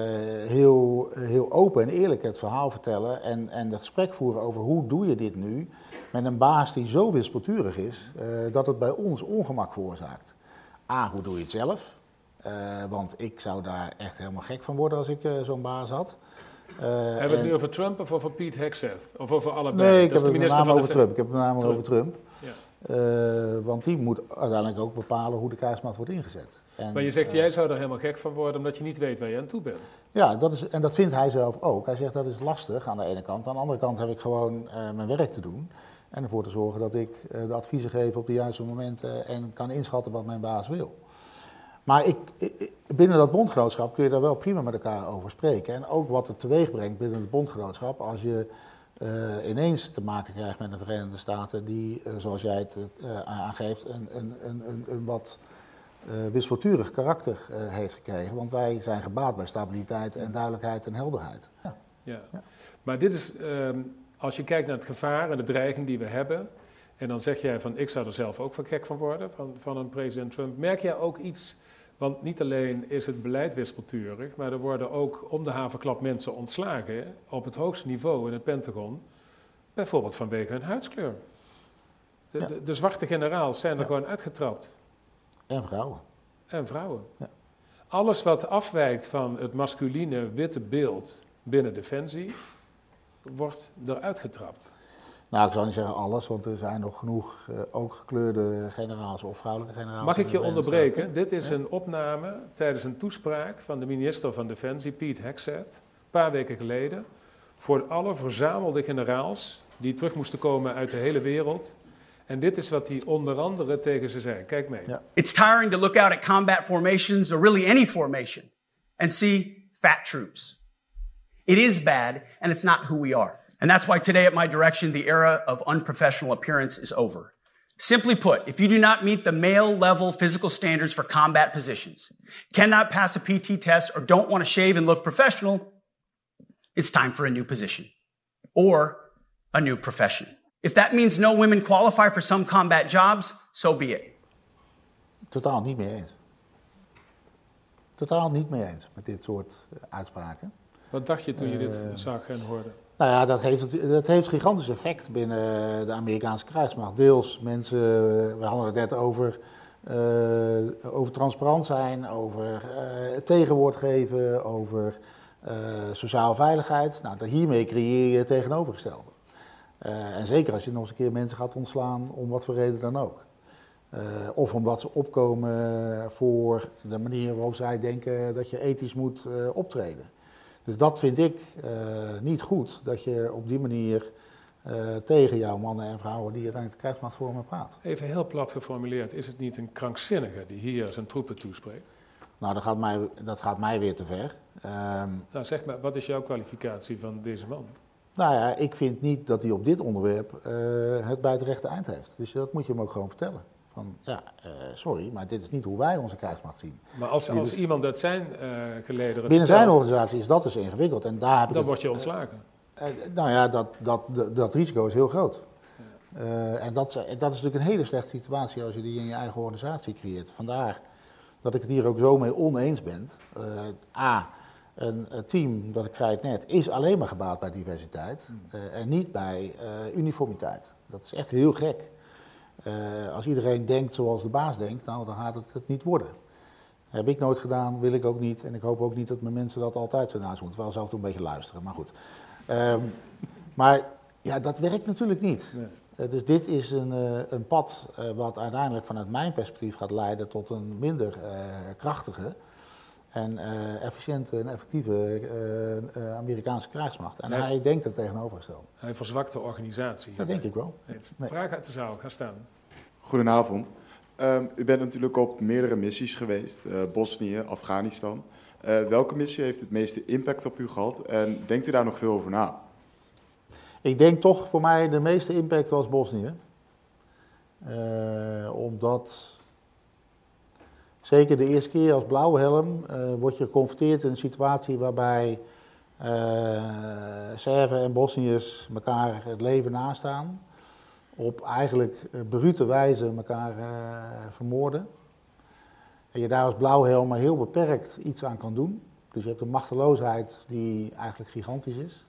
heel open en eerlijk het verhaal vertellen en het gesprek voeren over hoe doe je dit nu met een baas die zo wispelturig is dat het bij ons ongemak veroorzaakt. Hoe doe je het zelf? Want ik zou daar echt helemaal gek van worden als ik zo'n baas had.
Hebben we het nu over Trump of over Pete Hegseth? Of over allebei?
Nee, ik heb het met name over Trump. Ik heb het met name over Trump.
Ja.
Want die moet uiteindelijk ook bepalen hoe de krijgsmacht wordt ingezet.
Maar je zegt, jij zou er helemaal gek van worden omdat je niet weet waar je aan toe bent.
Ja, dat vindt hij zelf ook. Hij zegt dat is lastig aan de ene kant. Aan de andere kant heb ik gewoon mijn werk te doen. En ervoor te zorgen dat ik de adviezen geef op de juiste momenten en kan inschatten wat mijn baas wil. Maar binnen dat bondgenootschap kun je daar wel prima met elkaar over spreken. En ook wat het teweeg brengt binnen het bondgenootschap als je ineens te maken krijgt met de Verenigde Staten die, zoals jij het aangeeft, een wat wispelturig karakter heeft gekregen. Want wij zijn gebaat bij stabiliteit en duidelijkheid en helderheid.
Ja. Maar dit is, als je kijkt naar het gevaar en de dreiging die we hebben, en dan zeg jij van ik zou er zelf ook van gek van worden, van een president Trump. Merk jij ook iets, want niet alleen is het beleid wispelturig, maar er worden ook om de haverklap mensen ontslagen op het hoogste niveau in het Pentagon, bijvoorbeeld vanwege hun huidskleur. De zwarte generaals zijn er gewoon uitgetrapt.
En vrouwen.
Ja. Alles wat afwijkt van het masculine witte beeld binnen Defensie, wordt eruit getrapt.
Nou, ik zou niet zeggen alles, want er zijn nog genoeg ook gekleurde generaals of vrouwelijke generaals.
Mag ik je onderbreken? Dit is een opname tijdens een toespraak van de minister van Defensie, Pete Hegseth, een paar weken geleden, voor alle verzamelde generaals die terug moesten komen uit de hele wereld. En dit is wat hij onder andere tegen ze zei. Kijk mee.
Ja. It's tiring to look out at combat formations or really any formation and see fat troops. It is bad and it's not who we are. And that's why today at my direction, the era of unprofessional appearance is over. Simply put, if you do not meet the male level physical standards for combat positions, cannot pass a PT test or don't want to shave and look professional, it's time for a new position. Or a new profession. If that means no women qualify for some combat jobs, so be it.
Totaal niet mee eens. Totaal niet mee eens met dit soort uitspraken.
Wat dacht je toen je dit zag en hoorde?
Nou ja, dat heeft gigantisch effect binnen de Amerikaanse krijgsmacht. Deels mensen, we hadden het net over transparant zijn, over tegenwoord geven, over sociale veiligheid. Nou, hiermee creëer je het tegenovergestelde. En zeker als je nog eens een keer mensen gaat ontslaan, om wat voor reden dan ook. Of omdat ze opkomen voor de manier waarop zij denken dat je ethisch moet optreden. Dus dat vind ik niet goed, dat je op die manier tegen jouw mannen en vrouwen die uiteindelijk de krijgsmacht vormen praat.
Even heel plat geformuleerd, is het niet een krankzinnige die hier zijn troepen toespreekt?
Nou, dat gaat mij weer te ver.
Nou, zeg maar, wat is jouw kwalificatie van deze man?
Nou ja, ik vind niet dat hij op dit onderwerp het bij het rechte eind heeft. Dus dat moet je hem ook gewoon vertellen. Van, sorry, maar dit is niet hoe wij onze krijgsmacht zien.
Maar als iemand uit zijn gelederen...
Binnen zijn organisatie is dat dus ingewikkeld. En daar heb
dan word je ontslagen.
Nou ja, dat risico is heel groot. Ja. En dat is natuurlijk een hele slechte situatie als je die in je eigen organisatie creëert. Vandaar dat ik het hier ook zo mee oneens ben. Een team, dat ik zei het net, is alleen maar gebaat bij diversiteit en niet bij uniformiteit. Dat is echt heel gek. Als iedereen denkt zoals de baas denkt, nou, dan gaat het niet worden. Heb ik nooit gedaan, wil ik ook niet. En ik hoop ook niet dat mijn mensen dat altijd zo naast moeten. Wel zelf toch een beetje luisteren, maar goed. Maar ja, dat werkt natuurlijk niet. Nee. Dus dit is een pad wat uiteindelijk vanuit mijn perspectief gaat leiden tot een minder krachtige en efficiënte en effectieve Amerikaanse krijgsmacht. En hij denkt het tegenovergestelde.
Hij verzwakt de organisatie.
Dat denk ik wel.
Nee. Vraag uit de zaal, ga staan.
Goedenavond. U bent natuurlijk op meerdere missies geweest, Bosnië, Afghanistan. Welke missie heeft het meeste impact op u gehad en denkt u daar nog veel over na?
Ik denk toch voor mij de meeste impact was Bosnië. Omdat zeker de eerste keer als blauwhelm word je geconfronteerd in een situatie waarbij Serven en Bosniërs elkaar het leven nastaan. Op eigenlijk brute wijze elkaar vermoorden. En je daar als blauwhelm maar heel beperkt iets aan kan doen. Dus je hebt een machteloosheid die eigenlijk gigantisch is.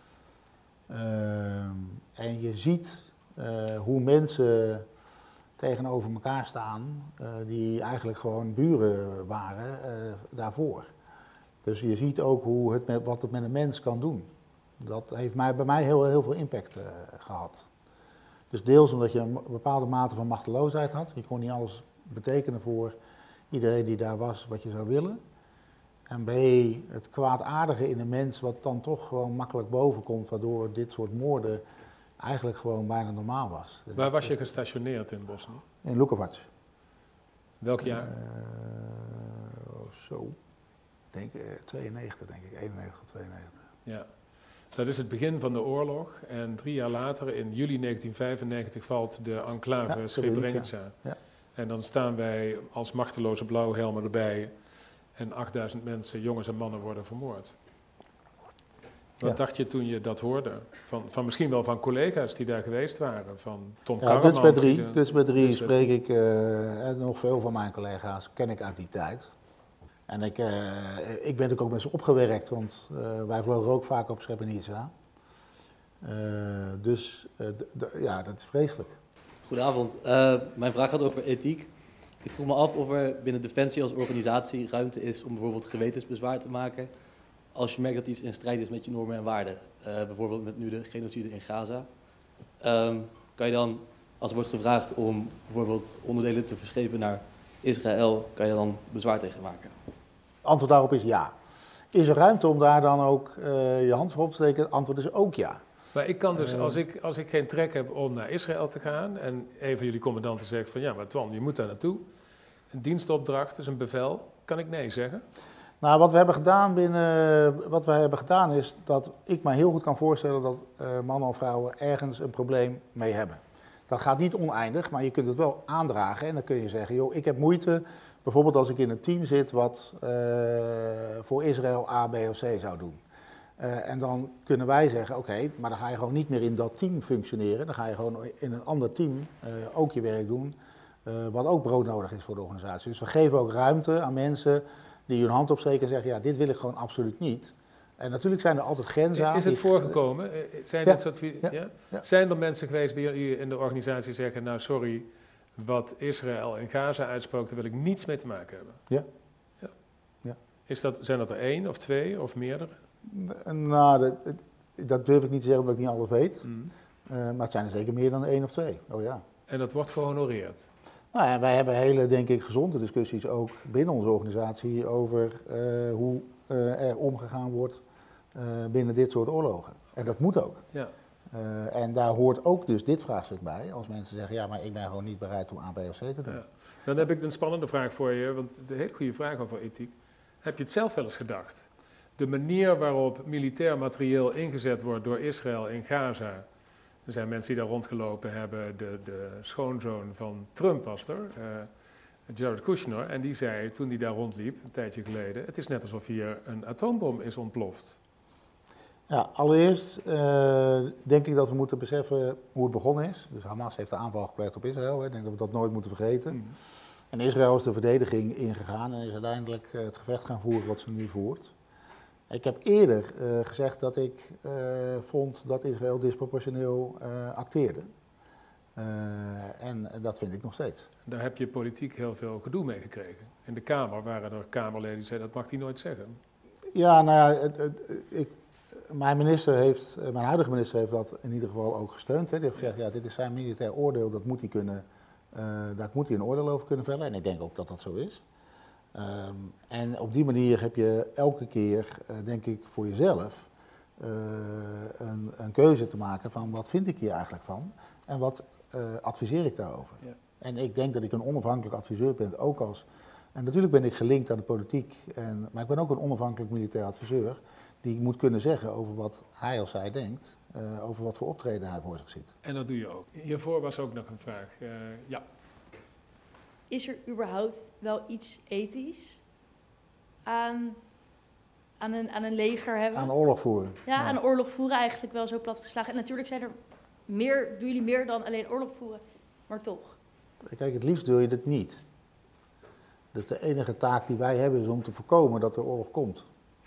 En je ziet hoe mensen tegenover elkaar staan die eigenlijk gewoon buren waren daarvoor. Dus je ziet ook wat het met een mens kan doen. Dat heeft bij mij heel veel impact gehad. Dus deels omdat je een bepaalde mate van machteloosheid had. Je kon niet alles betekenen voor iedereen die daar was wat je zou willen. En B, het kwaadaardige in de mens wat dan toch gewoon makkelijk bovenkomt, waardoor dit soort moorden eigenlijk gewoon bijna normaal was.
Waar was je gestationeerd in Bosnië?
In Lukovac.
Welk jaar?
Denk 92 denk ik, 91 of 92.
Ja, dat is het begin van de oorlog en 3 jaar later, in juli 1995, valt de enclave Srebrenica. Ja. En dan staan wij als machteloze blauwhelmen erbij en 8000 mensen, jongens en mannen, worden vermoord. Wat dacht je toen je dat hoorde? Van misschien wel van collega's die daar geweest waren, van Tom Karremans.
Dus bij drie spreek ik, nog veel van mijn collega's ken ik uit die tijd. En ik ben natuurlijk ook met ze opgewerkt, want wij vlogen ook vaak op Srebrenica. Dat is vreselijk.
Goedenavond. Mijn vraag gaat over ethiek. Ik vroeg me af of er binnen Defensie als organisatie ruimte is om bijvoorbeeld gewetensbezwaar te maken als je merkt dat iets in strijd is met je normen en waarden. Bijvoorbeeld met nu de genocide in Gaza. Kan je dan, als er wordt gevraagd om bijvoorbeeld onderdelen te verschepen naar Israël, kan je dan bezwaar tegen maken?
Antwoord daarop is ja. Is er ruimte om daar dan ook je hand voor op te steken? Het antwoord is ook ja.
Maar ik kan dus, als ik geen trek heb om naar Israël te gaan en een van jullie commandanten zegt van ja, maar Twan, je moet daar naartoe. Een dienstopdracht is een bevel. Kan ik nee zeggen?
Nou, wat we hebben gedaan is dat ik me heel goed kan voorstellen dat mannen of vrouwen ergens een probleem mee hebben. Dat gaat niet oneindig, maar je kunt het wel aandragen en dan kun je zeggen, joh, ik heb moeite, bijvoorbeeld als ik in een team zit wat voor Israël A, B of C zou doen. En dan kunnen wij zeggen, oké, maar dan ga je gewoon niet meer in dat team functioneren. Dan ga je gewoon in een ander team ook je werk doen, wat ook broodnodig is voor de organisatie. Dus we geven ook ruimte aan mensen die hun hand opsteken en zeggen, ja, dit wil ik gewoon absoluut niet. En natuurlijk zijn er altijd grenzen aan.
Is het voorgekomen? Zijn er mensen geweest bij jullie in de organisatie die zeggen, nou sorry, wat Israël en Gaza uitspookt, daar wil ik niets mee te maken hebben?
Ja.
Zijn dat er 1 of 2 of meerdere?
Nou, dat durf ik niet te zeggen omdat ik niet alles weet. Maar het zijn er zeker meer dan 1 of 2. Oh ja.
En dat wordt gehonoreerd?
Nou ja, wij hebben hele, denk ik, gezonde discussies ook binnen onze organisatie over hoe er omgegaan wordt binnen dit soort oorlogen. En dat moet ook.
Ja.
En daar hoort ook dus dit vraagstuk bij. Als mensen zeggen, ja, maar ik ben gewoon niet bereid om A, B of C te doen.
Ja. Dan heb ik een spannende vraag voor je, want het is een hele goede vraag over ethiek. Heb je het zelf wel eens gedacht? De manier waarop militair materieel ingezet wordt door Israël in Gaza. Er zijn mensen die daar rondgelopen hebben. De schoonzoon van Trump was er, Jared Kushner. En die zei, toen hij daar rondliep, een tijdje geleden, het is net alsof hier een atoombom is ontploft.
Ja, allereerst denk ik dat we moeten beseffen hoe het begonnen is. Dus Hamas heeft de aanval gepleegd op Israël. Ik denk dat we dat nooit moeten vergeten. En Israël is de verdediging ingegaan en is uiteindelijk het gevecht gaan voeren wat ze nu voert. Ik heb eerder gezegd dat ik vond dat Israël disproportioneel acteerde. En dat vind ik nog steeds.
Daar heb je politiek heel veel gedoe mee gekregen. In de Kamer waren er Kamerleden die zeiden, dat mag hij nooit zeggen.
Ja, nou ja, mijn huidige minister heeft dat in ieder geval ook gesteund. Hè. Die heeft gezegd, ja, dit is zijn militair oordeel, dat moet hij kunnen, daar moet hij een oordeel over kunnen vellen. En ik denk ook dat dat zo is. En op die manier heb je elke keer, denk ik, voor jezelf een keuze te maken van wat vind ik hier eigenlijk van en wat adviseer ik daarover. Ja. En ik denk dat ik een onafhankelijk adviseur ben, ook als... En natuurlijk ben ik gelinkt aan de politiek, maar ik ben ook een onafhankelijk militair adviseur die moet kunnen zeggen over wat hij of zij denkt, over wat voor optreden hij voor zich ziet.
En dat doe je ook. Hiervoor was ook nog een vraag. Ja.
Is er überhaupt wel iets ethisch aan een leger hebben?
Aan oorlog voeren.
Ja, aan oorlog voeren eigenlijk wel zo platgeslagen. En natuurlijk zijn er doen jullie meer dan alleen oorlog voeren, maar toch.
Kijk, het liefst wil je het niet. Dus de enige taak die wij hebben is om te voorkomen dat er oorlog komt.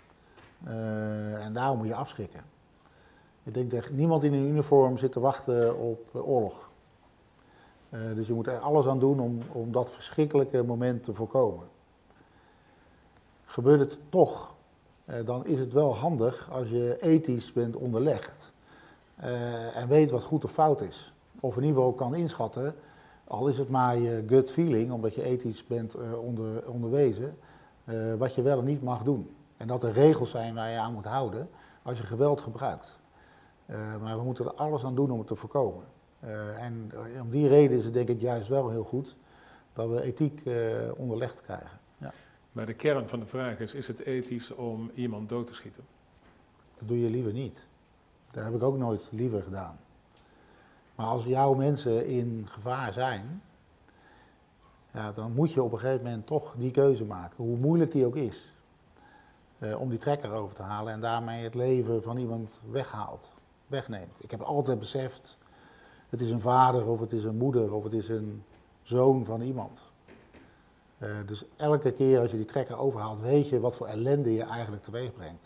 En daarom moet je afschrikken. Ik denk dat niemand in een uniform zit te wachten op oorlog. Dus je moet er alles aan doen om dat verschrikkelijke moment te voorkomen. Gebeurt het toch, dan is het wel handig als je ethisch bent onderlegd. En weet wat goed of fout is. Of in ieder geval kan inschatten, al is het maar je gut feeling, omdat je ethisch bent onderwezen, wat je wel en niet mag doen. En dat er regels zijn waar je aan moet houden als je geweld gebruikt. Maar we moeten er alles aan doen om het te voorkomen. En om die reden is het denk ik juist wel heel goed dat we ethiek onderlegd krijgen. Ja.
Maar de kern van de vraag is het ethisch om iemand dood te schieten?
Dat doe je liever niet. Dat heb ik ook nooit liever gedaan. Maar als jouw mensen in gevaar zijn, ja, dan moet je op een gegeven moment toch die keuze maken, hoe moeilijk die ook is. Om die trekker over te halen en daarmee het leven van iemand wegneemt. Ik heb altijd beseft, het is een vader of het is een moeder of het is een zoon van iemand. Dus elke keer als je die trekker overhaalt, weet je wat voor ellende je eigenlijk teweeg brengt.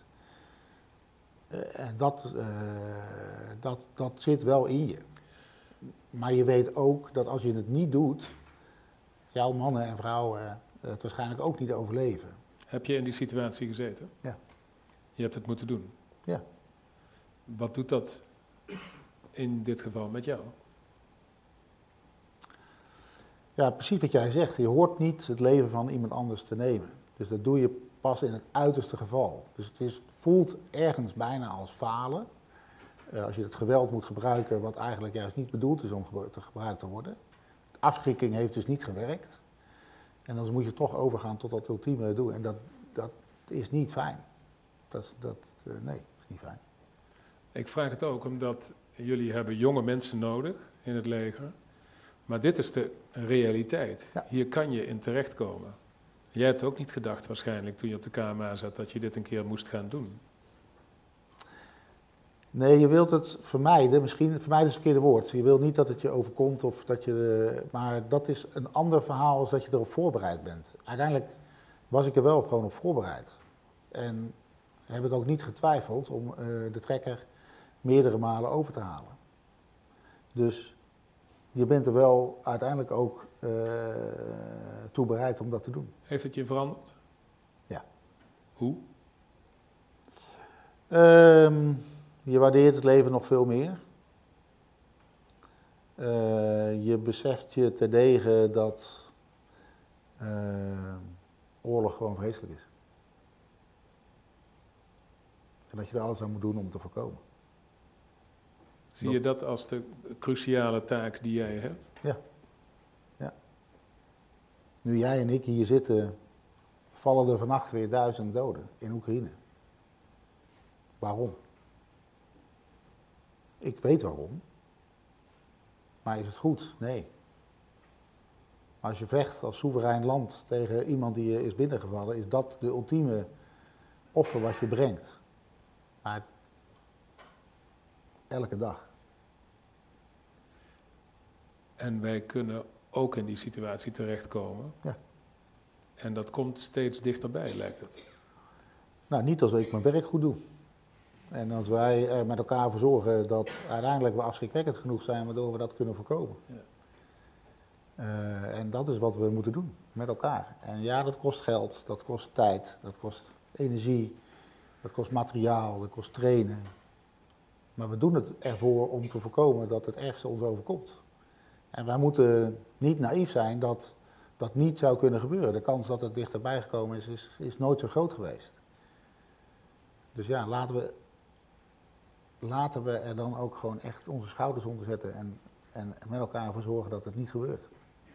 En dat zit wel in je. Maar je weet ook dat als je het niet doet, jouw mannen en vrouwen het waarschijnlijk ook niet overleven.
Heb je in die situatie gezeten?
Ja.
Je hebt het moeten doen?
Ja.
Wat doet dat in dit geval met jou?
Ja, precies wat jij zegt. Je hoort niet het leven van iemand anders te nemen. Dus dat doe je pas in het uiterste geval. Dus het voelt ergens bijna als falen. Als je het geweld moet gebruiken wat eigenlijk juist niet bedoeld is om gebruikt te worden. Afschrikking heeft dus niet gewerkt. En dan moet je toch overgaan tot dat ultieme doel. En dat is niet fijn. Nee, is niet fijn.
Ik vraag het ook omdat jullie hebben jonge mensen nodig in het leger. Maar dit is de realiteit. Ja. Hier kan je in terechtkomen. Jij hebt ook niet gedacht waarschijnlijk toen je op de KMA zat dat je dit een keer moest gaan doen.
Nee, je wilt het vermijden. Misschien vermijden is het verkeerde woord. Je wilt niet dat het je overkomt of dat je... Maar dat is een ander verhaal als dat je erop voorbereid bent. Uiteindelijk was ik er wel gewoon op voorbereid. En heb ik ook niet getwijfeld om de trekker meerdere malen over te halen. Dus je bent er wel uiteindelijk ook toe bereid om dat te doen.
Heeft het je veranderd?
Ja.
Hoe?
Je waardeert het leven nog veel meer. Je beseft je terdege dat oorlog gewoon vreselijk is. En dat je er alles aan moet doen om het te voorkomen.
Zie je dat als de cruciale taak die jij hebt?
Ja. Ja. Nu jij en ik hier zitten, vallen er vannacht weer 1000 doden in Oekraïne. Waarom? Ik weet waarom. Maar is het goed? Nee. Maar als je vecht als soeverein land tegen iemand die je is binnengevallen, is dat de ultieme offer wat je brengt. Maar elke dag.
En wij kunnen ook in die situatie terechtkomen.
Ja.
En dat komt steeds dichterbij, lijkt het.
Nou, niet als ik mijn werk goed doe. En als wij er met elkaar voor zorgen dat uiteindelijk we afschrikwekkend genoeg zijn, waardoor we dat kunnen voorkomen. Ja. En dat is wat we moeten doen, met elkaar. En ja, dat kost geld, dat kost tijd, dat kost energie, dat kost materiaal, dat kost trainen. Maar we doen het ervoor om te voorkomen dat het ergste ons overkomt. En wij moeten niet naïef zijn dat dat niet zou kunnen gebeuren. De kans dat het dichterbij gekomen is nooit zo groot geweest. Dus ja, laten we er dan ook gewoon echt onze schouders onder zetten en met elkaar ervoor zorgen dat het niet gebeurt.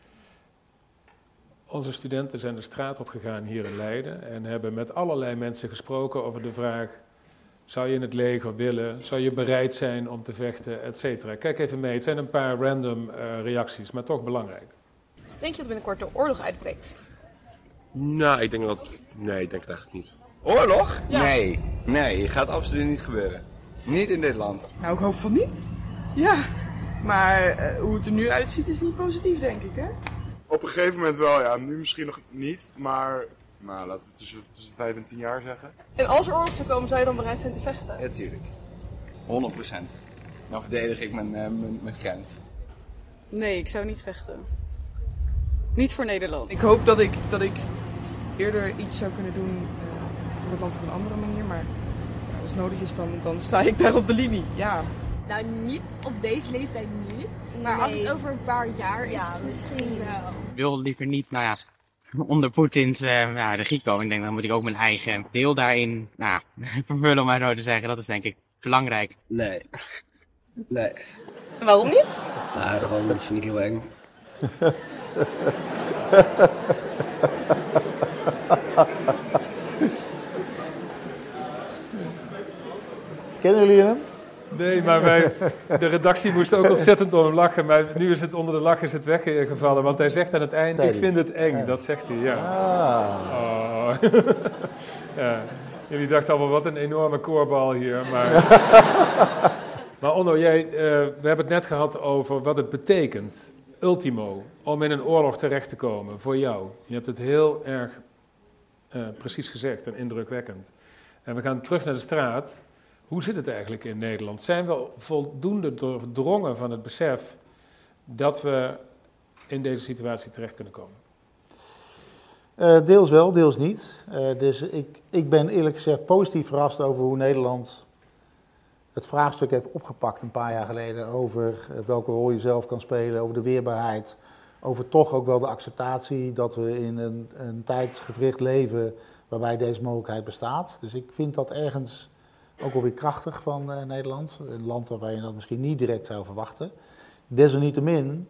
Onze studenten zijn de straat op gegaan hier in Leiden en hebben met allerlei mensen gesproken over de vraag: zou je in het leger willen? Zou je bereid zijn om te vechten, et cetera? Kijk even mee, het zijn een paar random reacties, maar toch belangrijk.
Denk je dat binnenkort de oorlog uitbreekt?
Nou, ik denk het eigenlijk niet.
Oorlog?
Ja.
Nee, gaat absoluut niet gebeuren. Niet in dit land.
Nou, ik hoop van niet. Ja, maar hoe het er nu uitziet is niet positief, denk ik, hè?
Op een gegeven moment wel, ja. Nu misschien nog niet, maar nou, laten we tussen 5 en 10 jaar zeggen.
En als er oorlog zou komen, zou je dan bereid zijn te vechten?
Ja, tuurlijk. 100%. Dan verdedig ik mijn grens.
Nee, ik zou niet vechten. Niet voor Nederland.
Ik hoop dat ik eerder iets zou kunnen doen voor het land op een andere manier, maar als het nodig is, dan sta ik daar op de linie, ja.
Nou, niet op deze leeftijd nu, maar als het over een paar jaar is, misschien wel.
Ik wil liever niet, onder Poetins regie komen. Ik denk, dan moet ik ook mijn eigen deel daarin vervullen, om maar zo te zeggen. Dat is denk ik belangrijk.
Nee.
Waarom niet?
Nou, gewoon, dat vind ik heel eng.
Kennen jullie hem?
Nee, maar de redactie moest ook ontzettend om lachen. Maar nu is het onder de lach weggevallen. Want hij zegt aan het eind, ik vind het eng. Ja. Dat zegt hij, ja. Oh. Ja. Jullie dachten allemaal, wat een enorme koorbal hier. Maar Onno, we hebben het net gehad over wat het betekent, ultimo, om in een oorlog terecht te komen voor jou. Je hebt het heel erg precies gezegd en indrukwekkend. En we gaan terug naar de straat. Hoe zit het eigenlijk in Nederland? Zijn we voldoende doordrongen van het besef dat we in deze situatie terecht kunnen komen?
Deels wel, deels niet. Dus ik ben eerlijk gezegd positief verrast over hoe Nederland het vraagstuk heeft opgepakt een paar jaar geleden over welke rol je zelf kan spelen, over de weerbaarheid, over toch ook wel de acceptatie dat we in een tijdsgevricht leven waarbij deze mogelijkheid bestaat. Dus ik vind dat ergens ook wel weer krachtig van Nederland, een land waarbij je dat misschien niet direct zou verwachten. Desalniettemin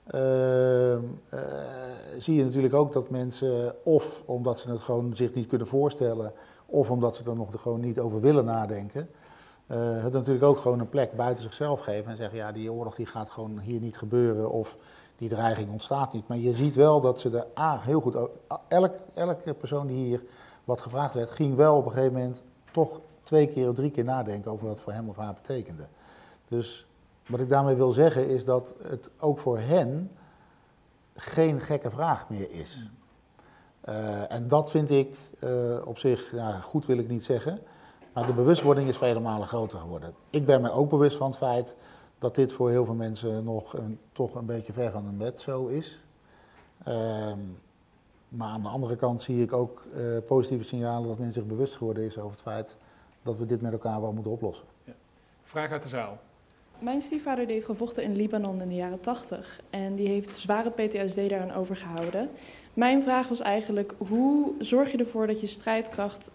zie je natuurlijk ook dat mensen, of omdat ze het gewoon zich niet kunnen voorstellen, of omdat ze er nog gewoon niet over willen nadenken, het natuurlijk ook gewoon een plek buiten zichzelf geven en zeggen, ja, die oorlog die gaat gewoon hier niet gebeuren, of die dreiging ontstaat niet. Maar je ziet wel dat ze er heel goed, elke persoon die hier wat gevraagd werd, ging wel op een gegeven moment toch 2 keer of 3 keer nadenken over wat voor hem of haar betekende. Dus wat ik daarmee wil zeggen is dat het ook voor hen geen gekke vraag meer is. En dat vind ik op zich, goed wil ik niet zeggen, maar de bewustwording is vele malen groter geworden. Ik ben me ook bewust van het feit dat dit voor heel veel mensen nog toch een beetje ver van een bed zo is. Maar aan de andere kant zie ik ook positieve signalen dat men zich bewust geworden is over het feit dat we dit met elkaar wel moeten oplossen.
Ja. Vraag uit de zaal.
Mijn stiefvader die heeft gevochten in Libanon in de jaren 80 en die heeft zware PTSD daaraan overgehouden. Mijn vraag was eigenlijk, hoe zorg je ervoor dat je strijdkracht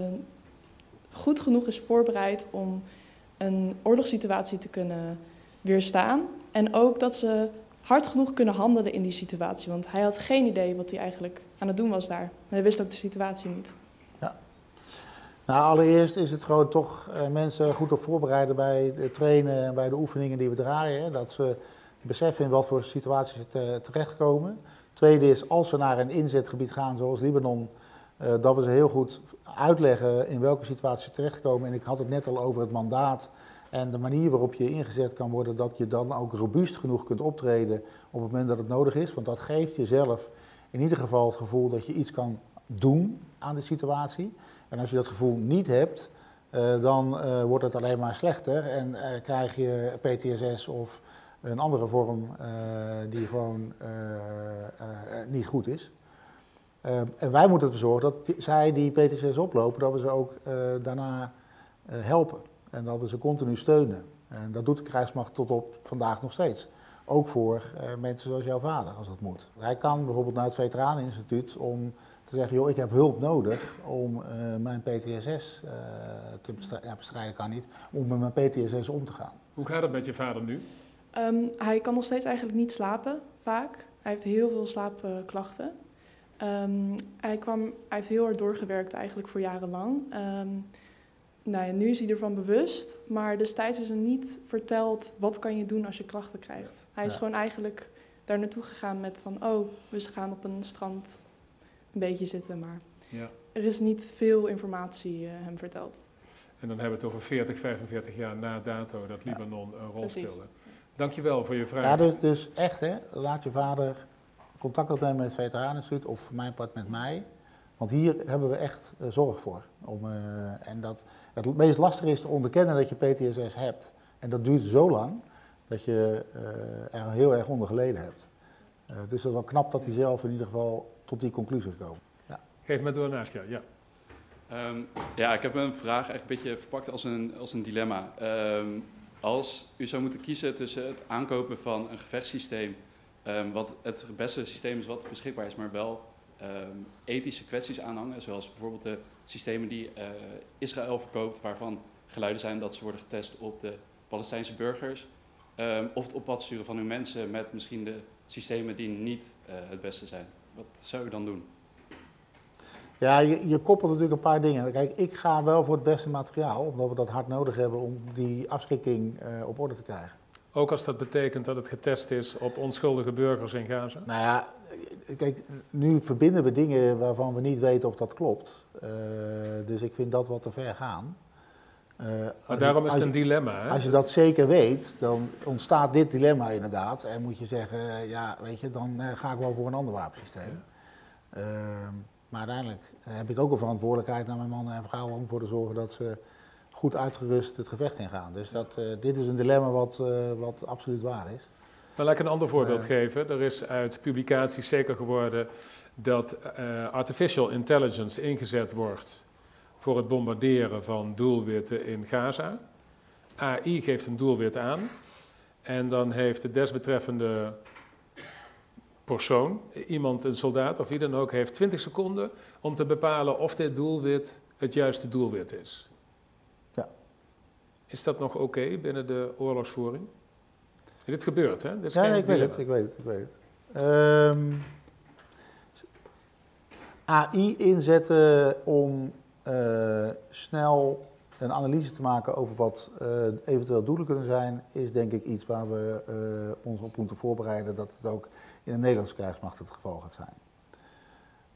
goed genoeg is voorbereid om een oorlogssituatie te kunnen weerstaan en ook dat ze hard genoeg kunnen handelen in die situatie, want hij had geen idee wat hij eigenlijk aan het doen was daar. Hij wist ook de situatie niet.
Ja. Nou, allereerst is het gewoon toch mensen goed op voorbereiden bij het trainen en bij de oefeningen die we draaien. Hè, dat ze beseffen in wat voor situaties ze terechtkomen. Tweede is, als ze naar een inzetgebied gaan zoals Libanon, dat we ze heel goed uitleggen in welke situatie ze terechtkomen. En ik had het net al over het mandaat en de manier waarop je ingezet kan worden, dat je dan ook robuust genoeg kunt optreden op het moment dat het nodig is. Want dat geeft jezelf in ieder geval het gevoel dat je iets kan doen aan de situatie. En als je dat gevoel niet hebt, dan wordt het alleen maar slechter en krijg je PTSS of een andere vorm die gewoon niet goed is. En wij moeten ervoor zorgen dat zij die PTSS oplopen, dat we ze ook daarna helpen. En dat we ze continu steunen. En dat doet de krijgsmacht tot op vandaag nog steeds. Ook voor mensen zoals jouw vader, als dat moet. Hij kan bijvoorbeeld naar het Veteraneninstituut om te zeggen, joh, ik heb hulp nodig om mijn PTSS te bestrijden. Ja, bestrijden kan niet, om met mijn PTSS om te gaan.
Hoe gaat het met je vader nu?
Hij kan nog steeds eigenlijk niet slapen, vaak. Hij heeft heel veel slaapklachten. Hij heeft heel hard doorgewerkt eigenlijk voor jarenlang. Nou ja, nu is hij ervan bewust, maar destijds is hem niet verteld wat kan je doen als je klachten krijgt. Hij is gewoon eigenlijk daar naartoe gegaan met van, we gaan op een strand een beetje zitten, maar er is niet veel informatie hem verteld.
En dan hebben we het over 40, 45 jaar na dato dat Libanon een rol speelde. Dankjewel voor je vraag.
Ja, dus echt, hè, laat je vader contact opnemen met het Veteraneninstituut of voor mijn part met mij. Want hier hebben we echt zorg voor. En dat het meest lastige is te onderkennen dat je PTSS hebt. En dat duurt zo lang dat je er heel erg onder geleden hebt. Dus het is wel knap dat hij zelf in ieder geval tot die conclusie is gekomen. Ja.
Geef me door naast jou, ja.
Ja, ik heb een vraag echt een beetje verpakt als een dilemma. Als u zou moeten kiezen tussen het aankopen van een gevechtssysteem, wat het beste systeem is wat beschikbaar is, maar wel ethische kwesties aanhangen, zoals bijvoorbeeld de systemen die Israël verkoopt, waarvan geluiden zijn dat ze worden getest op de Palestijnse burgers, of het op pad sturen van uw mensen met misschien de systemen die niet het beste zijn. Wat zou u dan doen?
Ja, je koppelt natuurlijk een paar dingen. Kijk, ik ga wel voor het beste materiaal, omdat we dat hard nodig hebben om die afschrikking op orde te krijgen.
Ook als dat betekent dat het getest is op onschuldige burgers in Gaza?
Nou ja, kijk, nu verbinden we dingen waarvan we niet weten of dat klopt. Dus ik vind dat wat te ver gaan.
Maar daarom is het een dilemma, hè?
Als je dat zeker weet, dan ontstaat dit dilemma inderdaad. En moet je zeggen, ja, weet je, dan ga ik wel voor een ander wapensysteem. Maar uiteindelijk heb ik ook een verantwoordelijkheid naar mijn mannen en vrouwen om voor te zorgen dat ze goed uitgerust het gevecht ingaan. Dus dit is een dilemma wat absoluut waar is.
Maar laat ik een ander voorbeeld geven. Er is uit publicaties zeker geworden dat artificial intelligence ingezet wordt voor het bombarderen van doelwitten in Gaza. AI geeft een doelwit aan en dan heeft de desbetreffende persoon, iemand, een soldaat of wie dan ook, heeft 20 seconden om te bepalen of dit doelwit het juiste doelwit is.
Ja.
Is dat nog oké binnen de oorlogsvoering? Dit gebeurt, hè? Dit is
ik weet het. AI inzetten om snel een analyse te maken over wat eventueel doelen kunnen zijn, is denk ik iets waar we ons op moeten voorbereiden dat het ook in de Nederlandse krijgsmacht het geval gaat zijn.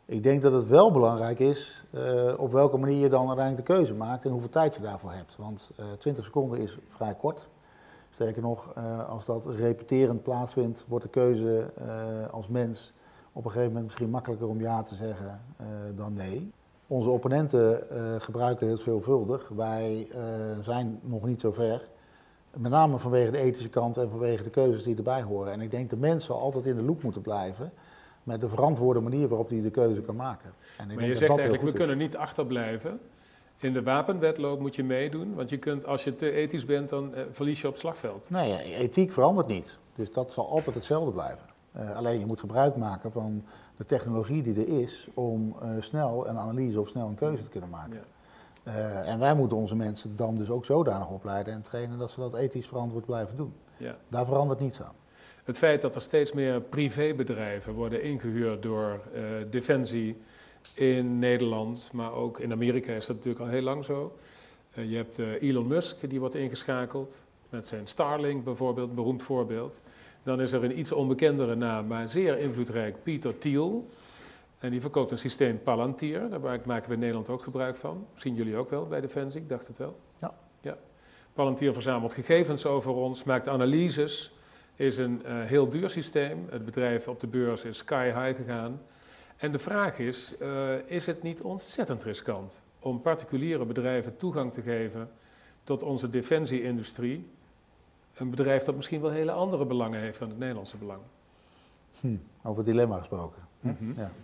Ik denk dat het wel belangrijk is op welke manier je dan uiteindelijk de keuze maakt en hoeveel tijd je daarvoor hebt. Want 20 seconden is vrij kort. Sterker nog, als dat repeterend plaatsvindt, wordt de keuze als mens op een gegeven moment misschien makkelijker om ja te zeggen dan nee. Onze opponenten gebruiken het veelvuldig. Wij zijn nog niet zo ver. Met name vanwege de ethische kant en vanwege de keuzes die erbij horen. En ik denk dat mensen altijd in de loop moeten blijven met de verantwoorde manier waarop die de keuze kan maken. En ik
maar je zegt eigenlijk, we kunnen niet achterblijven. In de wapenwetloop moet je meedoen, want je kunt, als je te ethisch bent, dan verlies je op het slagveld.
Nee, ethiek verandert niet. Dus dat zal altijd hetzelfde blijven. Alleen je moet gebruik maken van de technologie die er is om snel een analyse of snel een keuze te kunnen maken. Ja. En wij moeten onze mensen dan dus ook zodanig opleiden en trainen dat ze dat ethisch verantwoord blijven doen. Ja. Daar verandert niets aan.
Het feit dat er steeds meer privébedrijven worden ingehuurd door Defensie in Nederland, maar ook in Amerika is dat natuurlijk al heel lang zo. Je hebt Elon Musk, die wordt ingeschakeld met zijn Starlink bijvoorbeeld, een beroemd voorbeeld. Dan is er een iets onbekendere naam, maar zeer invloedrijk, Peter Thiel. En die verkoopt een systeem Palantir, daar maken we in Nederland ook gebruik van. Zien jullie ook wel bij Defensie, ik dacht het wel. Ja. Palantir verzamelt gegevens over ons, maakt analyses, is een heel duur systeem. Het bedrijf op de beurs is sky high gegaan. En de vraag is het niet ontzettend riskant om particuliere bedrijven toegang te geven tot onze defensie-industrie? Een bedrijf dat misschien wel hele andere belangen heeft dan het Nederlandse belang.
Over het dilemma gesproken. Mm-hmm. Ja.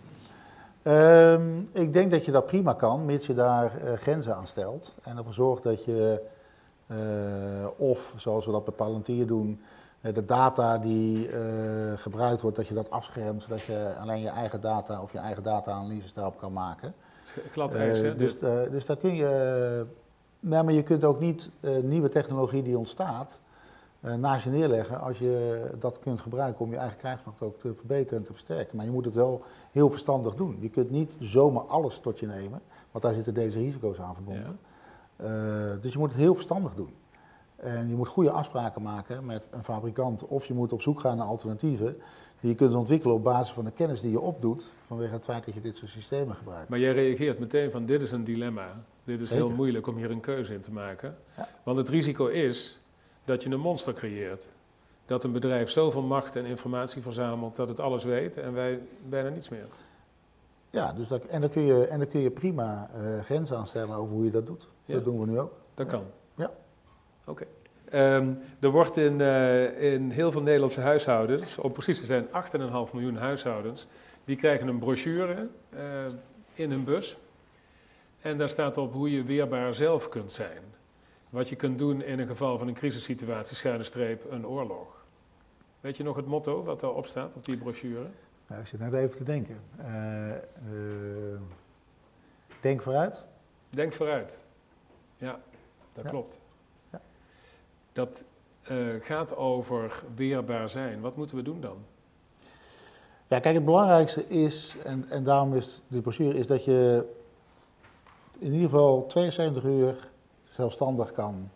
Ik denk dat je dat prima kan, mits je daar grenzen aan stelt. En ervoor zorgt dat je, of zoals we dat bij Palantir doen, de data die gebruikt wordt, dat je dat afschermt, zodat je alleen je eigen data of je eigen data-analyses daarop kan maken.
Glad ijs, hè?
Dus daar kun je... Nee, maar je kunt ook niet nieuwe technologie die ontstaat naast je neerleggen als je dat kunt gebruiken om je eigen krijgsmacht ook te verbeteren en te versterken. Maar je moet het wel heel verstandig doen. Je kunt niet zomaar alles tot je nemen, want daar zitten deze risico's aan verbonden. Ja. Dus je moet het heel verstandig doen. En je moet goede afspraken maken met een fabrikant of je moet op zoek gaan naar alternatieven die je kunt ontwikkelen op basis van de kennis die je opdoet vanwege het feit dat je dit soort systemen gebruikt.
Maar jij reageert meteen van dit is een dilemma. Dit is heel moeilijk om hier een keuze in te maken. Ja. Want het risico is dat je een monster creëert. Dat een bedrijf zoveel macht en informatie verzamelt dat het alles weet en wij bijna niets meer.
Ja, dus dan kun je prima grenzen aanstellen over hoe je dat doet. Ja. Dat doen we nu ook.
Dat kan?
Ja.
Oké. Er wordt in heel veel Nederlandse huishoudens, om precies te zijn 8,5 miljoen huishoudens, die krijgen een brochure in hun bus. En daar staat op hoe je weerbaar zelf kunt zijn. Wat je kunt doen in een geval van een crisissituatie, _, een oorlog. Weet je nog het motto wat daarop staat, op die brochure?
Nou, ik zit net even te denken. Denk vooruit.
Denk vooruit. Ja, dat klopt. Ja. Dat gaat over weerbaar zijn. Wat moeten we doen dan?
Ja, kijk, het belangrijkste is, en daarom is die brochure, is dat je in ieder geval 72 uur zelfstandig kan,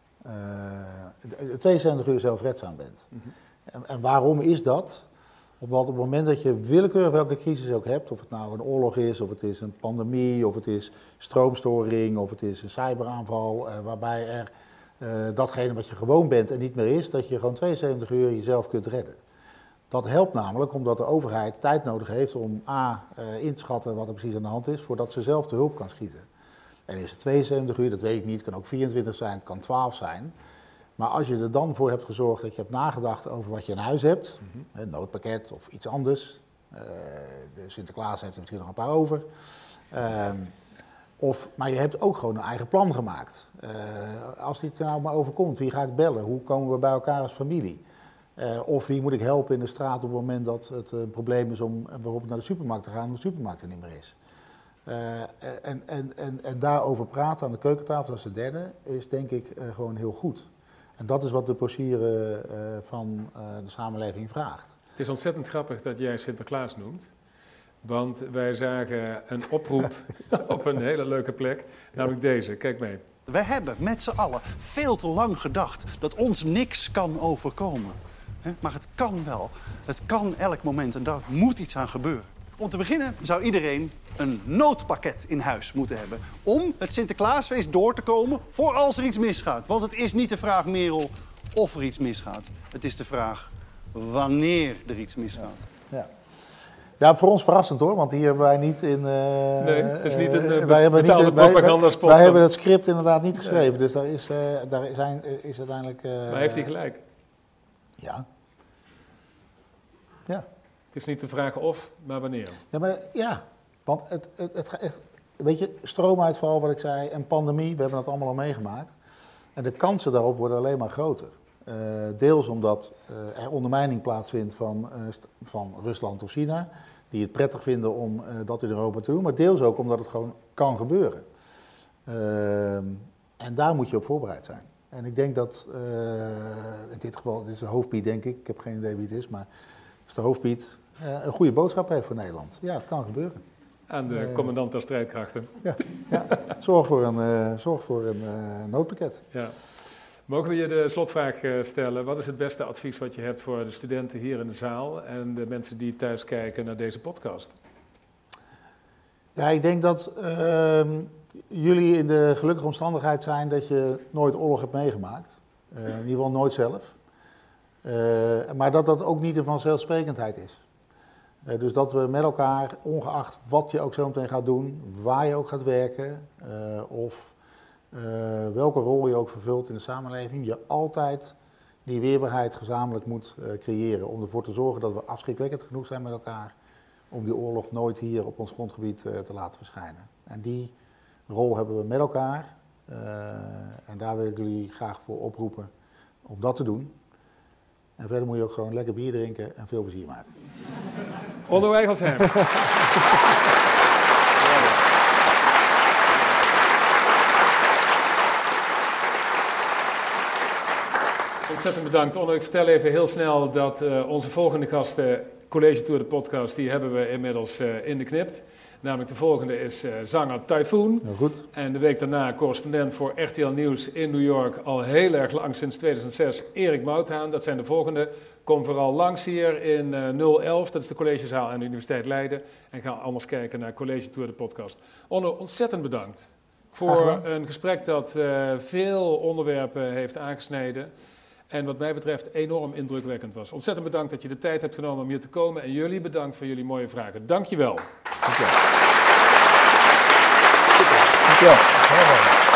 72 uur zelfredzaam bent. Mm-hmm. En waarom is dat? Omdat op het moment dat je willekeurig welke crisis ook hebt, of het nou een oorlog is, of het is een pandemie, of het is stroomstoring, of het is een cyberaanval, waarbij er datgene wat je gewoon bent en niet meer is, dat je gewoon 72 uur jezelf kunt redden. Dat helpt namelijk omdat de overheid tijd nodig heeft om in te schatten wat er precies aan de hand is, voordat ze zelf te hulp kan schieten. En is het 72 uur, dat weet ik niet, het kan ook 24 zijn, het kan 12 zijn. Maar als je er dan voor hebt gezorgd dat je hebt nagedacht over wat je in huis hebt, een noodpakket of iets anders, de Sinterklaas heeft er misschien nog een paar over, maar je hebt ook gewoon een eigen plan gemaakt. Als dit nou maar overkomt, wie ga ik bellen, hoe komen we bij elkaar als familie? Of wie moet ik helpen in de straat op het moment dat het een probleem is om bijvoorbeeld naar de supermarkt te gaan, omdat de supermarkt er niet meer is. En daarover praten aan de keukentafel als de derde is denk ik gewoon heel goed. En dat is wat de brochure van de samenleving vraagt.
Het is ontzettend grappig dat jij Sinterklaas noemt. Want wij zagen een oproep op een hele leuke plek, namelijk deze. Kijk mee.
We hebben met z'n allen veel te lang gedacht dat ons niks kan overkomen. Maar het kan wel. Het kan elk moment en daar moet iets aan gebeuren. Om te beginnen zou iedereen een noodpakket in huis moeten hebben om het Sinterklaasfeest door te komen voor als er iets misgaat. Want het is niet de vraag, Merel, of er iets misgaat. Het is de vraag wanneer er iets misgaat.
Ja, voor ons verrassend hoor, want hier hebben wij niet in...
nee, het is niet een
betaalde
propagandaspot.
Wij hebben het script inderdaad niet geschreven, nee. Dus daar is uiteindelijk...
maar heeft hij gelijk?
Ja.
Het is niet de vraag of, maar wanneer.
Want weet je, stroomuitval, wat ik zei, en pandemie, we hebben dat allemaal al meegemaakt. En de kansen daarop worden alleen maar groter. Deels omdat er ondermijning plaatsvindt van Rusland of China, die het prettig vinden om dat in Europa te doen, maar deels ook omdat het gewoon kan gebeuren. En daar moet je op voorbereid zijn. En ik denk dat, in dit geval, dit is de hoofdpiet denk ik heb geen idee wie het is, maar het is de hoofdpiet, een goede boodschap heeft voor Nederland. Ja, het kan gebeuren.
Aan de commandant der strijdkrachten.
Ja. Zorg voor een noodpakket.
Ja. Mogen we je de slotvraag stellen? Wat is het beste advies wat je hebt voor de studenten hier in de zaal en de mensen die thuis kijken naar deze podcast?
Ja, ik denk dat jullie in de gelukkige omstandigheid zijn dat je nooit oorlog hebt meegemaakt. In ieder geval nooit zelf. Maar dat dat ook niet een vanzelfsprekendheid is. Dus dat we met elkaar, ongeacht wat je ook zo meteen gaat doen, waar je ook gaat werken, of welke rol je ook vervult in de samenleving, je altijd die weerbaarheid gezamenlijk moet creëren. Om ervoor te zorgen dat we afschrikwekkend genoeg zijn met elkaar om die oorlog nooit hier op ons grondgebied te laten verschijnen. En die rol hebben we met elkaar. En daar wil ik jullie graag voor oproepen om dat te doen. En verder moet je ook gewoon lekker bier drinken en veel plezier maken.
Onno Wijgelsheim. Ontzettend bedankt. Onno, ik vertel even heel snel dat onze volgende gasten, College Tour de podcast, die hebben we inmiddels in de knip. Namelijk de volgende is zanger Typhoon.
Heel goed.
En de week daarna correspondent voor RTL Nieuws in New York, al heel erg lang, sinds 2006, Erik Mouthaan. Dat zijn de volgende. Kom vooral langs hier in 011, dat is de collegezaal aan de Universiteit Leiden. En ga anders kijken naar College Tour de podcast. Onno, ontzettend bedankt voor een gesprek dat veel onderwerpen heeft aangesneden. En wat mij betreft enorm indrukwekkend was. Ontzettend bedankt dat je de tijd hebt genomen om hier te komen. En jullie bedankt voor jullie mooie vragen. Dank je wel.
Dank je wel.